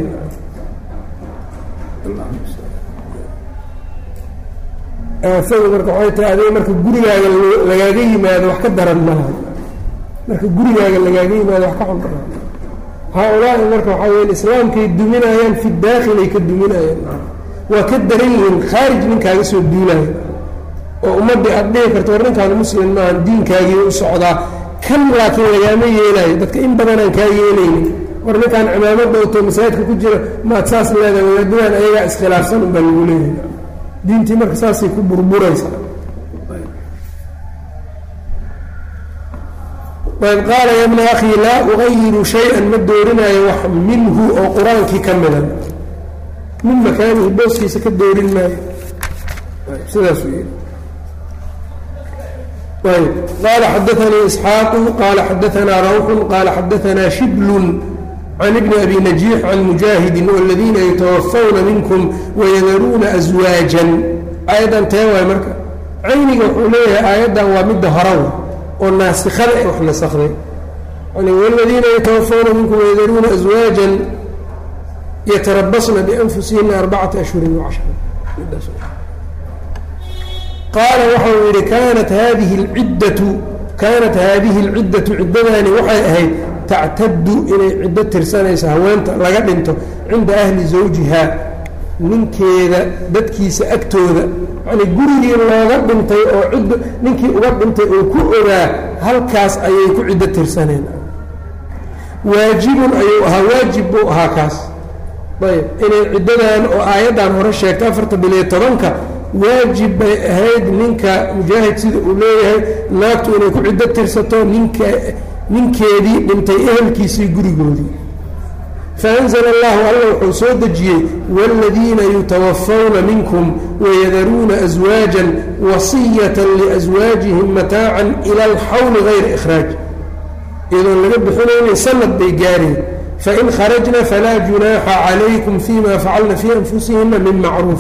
aafadu marka waxay tahay adiga marka gurigaaga lagaaga yimaado wax ka daran malaha marka gurigaaga lagaaga yimaado wax ka xun badan haa-ulaahi marka waxaa weya islaamkay duminayaan fi daakhilay ka duminayaan waa ka daran yihiin khaarij ninkaaga soo duulaya oo ummaddii aada dhihi karto war ninkaan muslim maahan diinkaagii u socdaa kan laakiin lagaama yeelayo dadka in badanaan kaa yeelaynin war ninkaan cimaamada oto masaajidka ku jira maad saas leedahay wadaadadaan ayagaa iskhilaafsan unbaa lagu leeyahay diintii marka saasay ku burburaysa ayb qaala ya bna akhii laa ugayiru shay-an ma doorinaayo wax minhu oo qur-aankii ka midan min makaanihi booskiisa ka doorin maayo sidaasuu yidhi ayb qaala xadaanii isxaaqu qaala xadaanaa rawxun qaala xadaanaa shiblun can ibni abi najiix can mujaahidin waladiina yatawafawna minkum wayadaruuna aswaajan aayaddan tee waay marka cayniga wuxuu leeyahay aayaddan waa midda horawa oo naasikada ee wax nasakday yani waladiina yatawafawna minkum wayadaruuna aswaajan yatarabasna bianfusihina 4 ashhurin وcashra qaala waxau yihi kaanat haadihi اlciddatu ciddadaani waxay ahayd tactaddu inay ciddo tirsanayso haweenta laga dhinto cinda ahli zawjiha ninkeeda dadkiisa agtooda yani gurigii looga dhintay oo cidd ninkii uga dhintay oo ku ogaa halkaas ayay ku ciddo tirsaneen waajibun ayuu ahaa waajib buu ahaa kaas ayb inay ciddadan oo aayaddan hore sheegtay 4 waajib bay ahayd ninka mujaahid sida uu leeyahay naagtu inay ku ciddo tirsato ninkeedii dhintay ehelkiisii gurigoodii faanzla allahu alla wuxuu soo dejiyey wاladiina yutawafawna minkum wayadaruuna aswaajan wasiyata liaswaajihim mataacan ila alxawli gayra ikhraaj iyadoon laga bixinaynin sanad bay gaareen fain kharajna falaa junaaxa calaykum fima facalna fii anfusihina min macruuf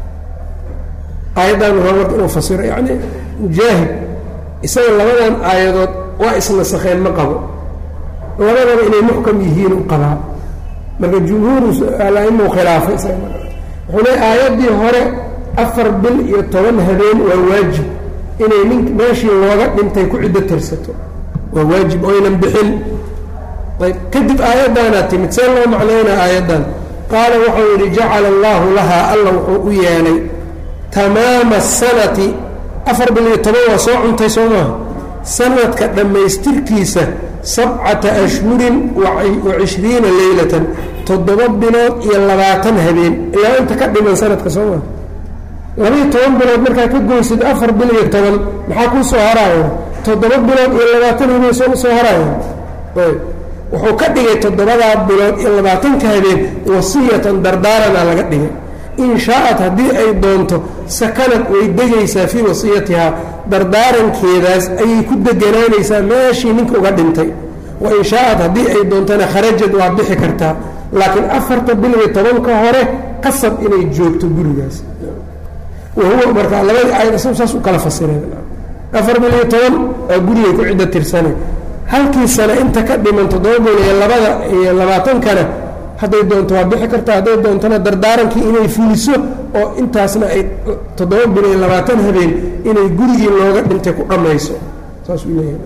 aayaddan waa marka inuu fasiro yacni mujaahid isaga labadan aayadood waa isnasakheen ma qabo labadaba inay muxkam yihiin u qabaa marka jumhuuru al-aima u khilaafay isaga wuxuu leey aayaddii hore 4 bil iyo 10 habeen waa waajib inay meeshii looga dhintay ku ciddo tirsato waa waajib oynan bixin ayb kadib aayaddaanaa timid see loo macnaynaa aayaddan qaala wuxuu yidhi jacala allaahu lahaa alla wuxuu u yeelay tamaama asanati 4 bil iyo 10 waa soo cuntay soo maaha sanadka dhammaystirkiisa 7 ashhurin wa20 leylatan 7 bilood iyo 20 habeen ilaa inta ka dhiman sanadka soo maaha 12 bilood markaa ka goysid 4 bil iyo 10 maxaa kuu soo haraaya 7 bilood iyo 20 habeen soo haraaya ayb wuxuu ka dhigay 7 bilood iyo 20 habeen wasiyatan dardaarana laga dhigay in shaaءat haddii ay doonto sakanad way degaysaa fii wasiyatihaa dardaarankeedaas ayay ku deganaanaysaa meeshii ninka uga dhintay wain shaaءat haddii ay doontana kharajad waa bixi kartaa laakiin 4 bil iyo 10 ka hore qasab inay joogto gurigaas wahuwa marka labadii aayad saas u kala fasireen 4 bil iyo 10 waa gurigay ku ciddo tirsanay halkii sano inta ka dhiman 7 bil iyo 20 hadday doonto waa bixi kartaa hadday doontona dardaarankii inay fuliso oo intaasna ay 7 bil iyo 20 habeen inay gurigii looga dhintay ku dhammayso saas uu leeyahay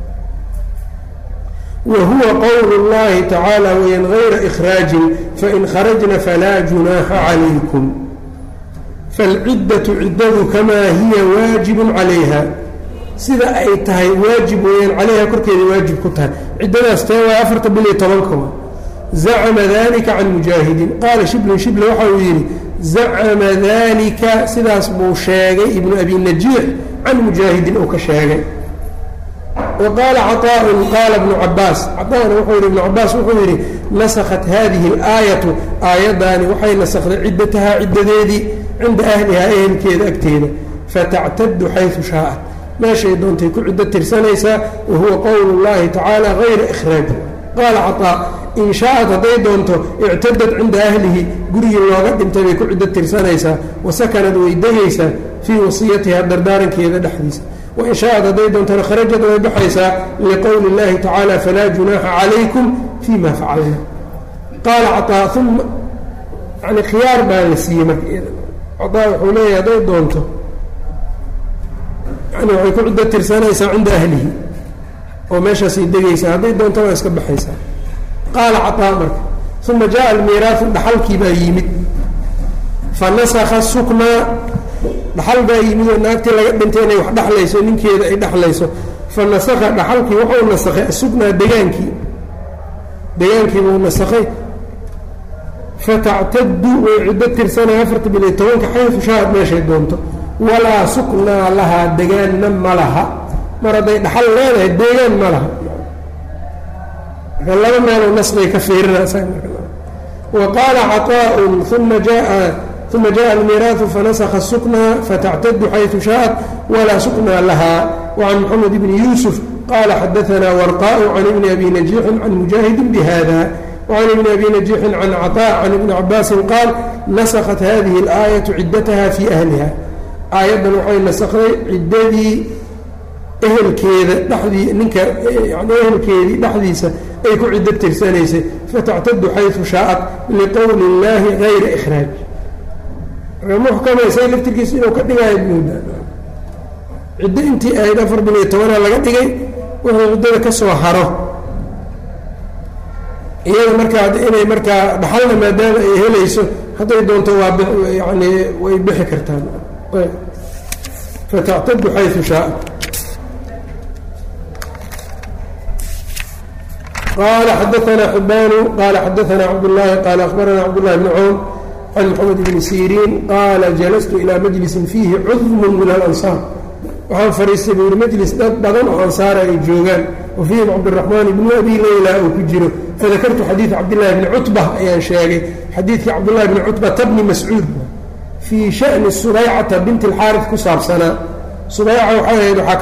wahuwa qowlu اllahi tacaala wayan gayra ikhraajin fain kharajna falaa junaaxa calaykum falciddatu ciddadu kamaa hiya waajibun calayha sida ay tahay waajib weeyaan calayha korkeeda waajib ku tahay ciddadaas tee waa 4 bil iyo 10 kawa zacma dalika can mujaahidin qaala shiblun shible waxa uu yidhi zacma dalika sidaas buu sheegay ibnu abi najiix can mujaahidin uu ka sheegay wa qaala caطaaءun qaala ibnu cabaas caطaana wuxuu yidhi ibnu cabaas wuxuu yidhi nasakhat hadihi اlaayatu aayaddaani waxay nasakday ciddatahaa ciddadeedii cinda ahlihaa ehelkeeda agteeda fatactadu xayثu shaaءat meeshay doontay ku ciddo tirsanaysaa wahuwa qowl اllahi tacaala gayra ikhraaji qaala caطaa in shaaءat hadday doonto ictadad cinda ahlihi gurigii looga dhintay bay ku ciddo tirsanaysaa wasakanad way degaysaa fii wasiyatiha dardaarankeeda dhexdiisa wain shaaءat hadday doontona kharajad way baxaysaa liqowli اllahi tacaala falaa junaaxa calaykum fii ma facalna qaala caطaa uma yani khiyaar baa la siiyey marka caطaa wuxuu leeyahay hadday doonto yani waxay ku ciddo tirsanaysaa cinda ahlihi oo meeshaasay degaysaa hadday doonto waa iska baxaysaa qaala caطaa marka uma jaءa almiiraaثu dhaxalkii baa yimid fanasakha suknaa dhaxal baa yimid oo naagtii laga dhintay inay wax dhexlayso ninkeeda ay dhexlayso fanasakha dhaxalkii wuxuu nasakhay asuknaa degaankii buu nasakhay fatactadu way ciddo tirsanaya 4 xayثu shaaءad meeshay doonto walaa suknaa lahaa degaanna ma laha mar hadday dhaxal leedahay deegaan ma laha marka laba meeloo nasbay ka fiirinaysaa wa qaala caطaaءun uma jaءa almiiraaثu fanasakha الsuknaa fatactadu xayثu shaaءat walaa suknaa lahaa wacan moxamed bni yuusuf qaala xadaثanaa warqاء can ibni abi najiixin can mujaahidin bihada وعن ابن أبي نجيح عن عطاء عن ابن عباس قال نسخت هذه الآية عدتها في أهلها aayaddan waxay nasakday ciddadii ehelkeeda dhexdii ninka yani ehelkeedii dhexdiisa ay ku ciddo tirsanaysay fatactadu xayثu shaaءat liqowli اllaahi gayra ikhraaj muxkamaysay laftirkiisa inuu ka dhigaayo mooda ciddo intii ahayd 4 laga dhigay wuxuu ciddada ka soo haro iyada markaa inay markaa dhaxalna maadaama ay helayso hadday doonto waa yani way bixi kartaan fatactadu xayثu shaaءat qaala xadaثna xibbaanu qaala xadaثna cabdالlahi qaala akhbarana cabdالlahi bn cawn can moxamed bni siriin qaala jalastu ilىa majlisin fiihi cudm min alansaar waxaan fadhiistay buu yihi majlis dad badan oo ansaara ay joogaan wa fiihim cabdالraxmaan ibnu abi layla uu ku jiro fadakartu xadiiث cabdالlahi bni cutba ayaan sheegay xadiidkii cabdالlahi bni cutbata bni mascuud fii sha'ni subaycata binti اlxaarif ku saabsanaa subayca waxay ahayd waxaa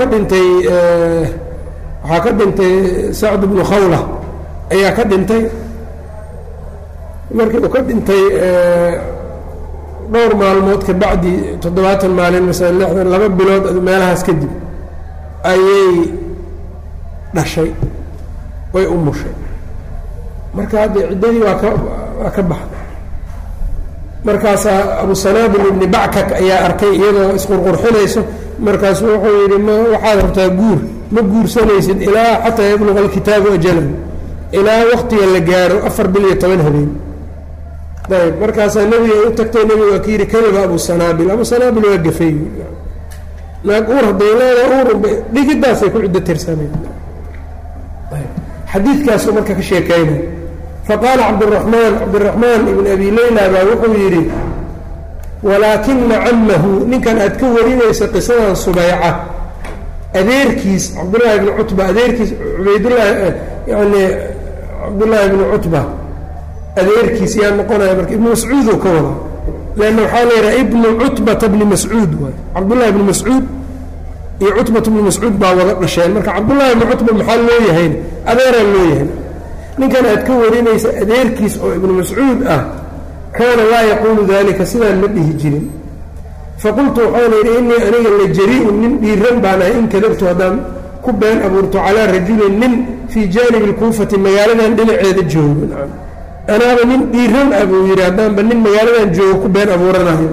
ka dhintay sacd bnu khawla ayaa ka dhintay markii uu ka dhintay dhowr maalmood ka bacdi 70 maalin masala 2 bilood meelahaas kadib ayay dhashay way umushay marka hadda ciddadii waa ka baxday markaasaa abu sanaabil ibni backak ayaa arkay iyadoo isqurqurxinayso markaasu wuxuu yidhi waxaad rabtaa guur ma guursanaysid ilaa xataa yabluqa alkitaabu ajalahu ilaa waktiga la gaaro 4 bil iyo 10 habeen ayb markaasaa nebiga u tagtay nebiga waa ka yidhi keliba abu sanaabil waa gafay naag uur hadday leedaha uurunba dhigidaasay ku ciddo tirsaneen xadiidkaasuu marka ka sheekaynay faqaala cabdiraxmaan ibn abi layla baa wuxuu yidhi walaakina camahu ninkan aad ka warinaysa qisadan subayca adeerkiis cabdullaahi bni cutba adeerkiis cubaydulaahi yani cabdullaahi bni cutba adeerkiis yaa noqonaya marka ibnu mascuudoo ka wada leanna waxaa leedaha ibnu cutbata bni mascuud waay cabdullaahi bni mascuud iyo cutbata bni mascuud baa wada dhasheen marka cabdullaahi bni cutba maxaa loo yahayn adeeraa loo yahay ninkan aad ka warinaysa adeerkiis oo ibnu mascuud ah kaana laa yaquulu dalika sidaan ma dhihi jirin faqultu waxaan yidhi innii aniga la jari-un nin dhiiran baan ahay in kadabtu haddaan ku been abuurto calaa rajulin nin fii jaanibi lkuufati magaaladan dhinaceeda joogo anaaba nin dhiiran ah buu yidhi haddaanba nin magaaladan joogo ku been abuuranayo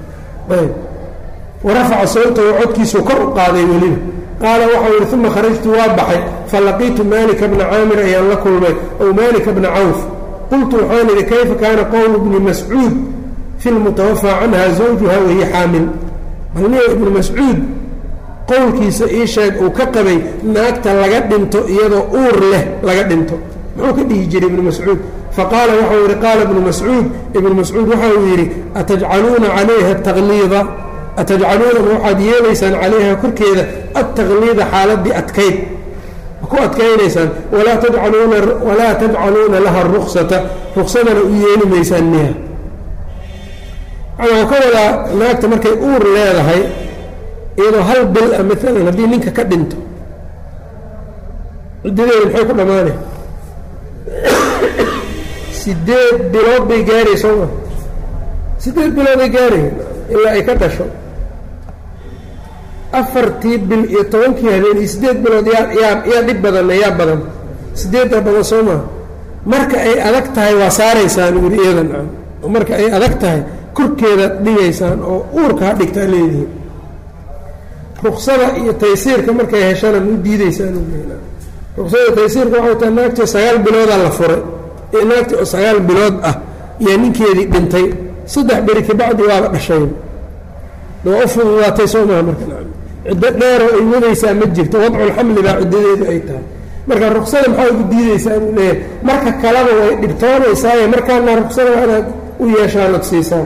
warafaca sawtahu codkiisuu kor u qaaday weliba qaala waxau yidhi uma kharajtu waa baxay falaqiitu maalika bna caamir ayaan la kulmay ow maalika bna cawf qultu waxaan idhi kayfa kaana qowlu bni mascuud fi lmutawafaa canha zawjuha wahiya xaamil balniyo ibnu mascuud qowlkiisa ii sheeg uu ka qabay naagta laga dhinto iyadoo uur leh laga dhinto muxuu ka dhihi jiray ibnu mascuud faqaala waxau yihi qaala ibnu mascuud waxa uu yidhi atajcaluuna calayha ataqliida atajcaluuna ma waxaad yeelaysaan calayha korkeeda altaqliida xaaladii adkayd ku adkaynaysaan walaa tajcaluuna laha ruksata ruksadana u yeeli maysaan miha waxaa ka wadaa naagta markay uur leedahay iyadoo hal bil ah maalan haddii ninka ka dhinto ciddadeeda maxay ku dhammaanay 8 bilood bay gaaraya sooma 8 bilood ay gaaraya ilaa ay ka dhasho 4 bil iyo 10 habeen iyo 8 bilood yaa dhib badanna yaa badan 8 badan sooma marka ay adag tahay waa saaraysaan uri iyadan marka ay adag tahay korkeeda dhigaysaan oo uurka ha dhigtaa leedihiin ruksada iyo taysiirka markay heshana ma diidaysaan ruksada taysiirka waxay tahay naagtii 9 biloodaa la furay ee naagtii oo 9 bilood ah yaa ninkeedii dhintay 3 beri kabacdi waaba dhashay waa u fududaatay soo maha marka ciddo dheeroo ay wadaysaa ma jirto wadculxamli baa ciddadeedu ay tahay marka ruksada maxaa ugu diidaysaa inuu leeyahay marka kaleba way dhibtoonaysaaye markaana ruksada waa inaad u yeeshaan od siisaan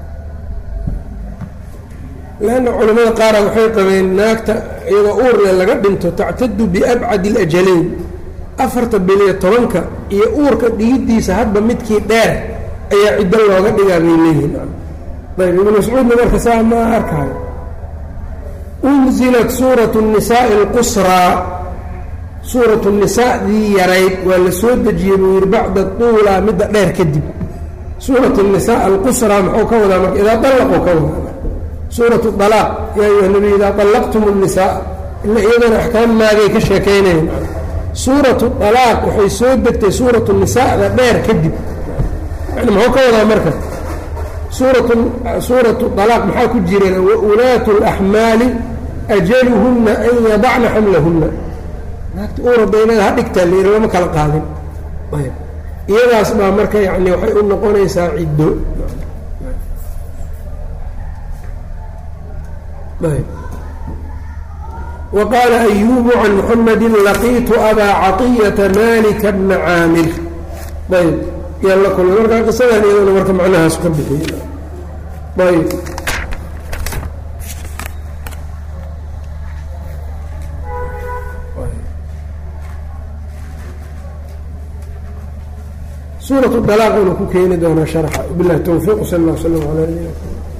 lanna culamada qaara waxay qabeen naagta iyadoo uurle laga dhinto tactadu biabcadi alajalayn 4 bil iyo 10 iyo uurka dhigiddiisa hadba midkii dheer ayaa ciddo looga dhigaa bay leeyihiin ayb ibnu mascuudna marka saa ma arkaayo unzilat suuratu الnisaaءi اlqusraa suuratu الnisaadii yarayd waa la soo dejiyey buu yihi bacda tuula midda dheer kadib suuratu الnisaa alqusraa muxuu ka wadaa marka idaa طallaquu ka wadaa suuratu طalaaq yaa ayuha nabi idaa طallaqtum الnisaa ila iyadana axkaam maagay ka sheekaynayeen suuratu طalaaq waxay soo degtay suuratu nisaada dheer kadib yani muxuu ka wadaa marka suuratu طalaaq maxaa ku jireen waulaatu اlaxmaali ajaluhunna an yadacna xamlahunna naagta uuradaynada ha dhigtaa layiri lama kala qaadin ayb iyadaas baa marka yani waxay u noqonaysaa ciddo وqاaل أyوب عن محمد لقيت أbا cطية مالك بن cاamر ayb yaa la kulmay markaa qisadan iyaduna marka macnahaas ka bixiy ayb suuraة الطلاaq inu ku keeni doonaa شharxa وبالله التوفيq وsلى الله وسلم على نبينا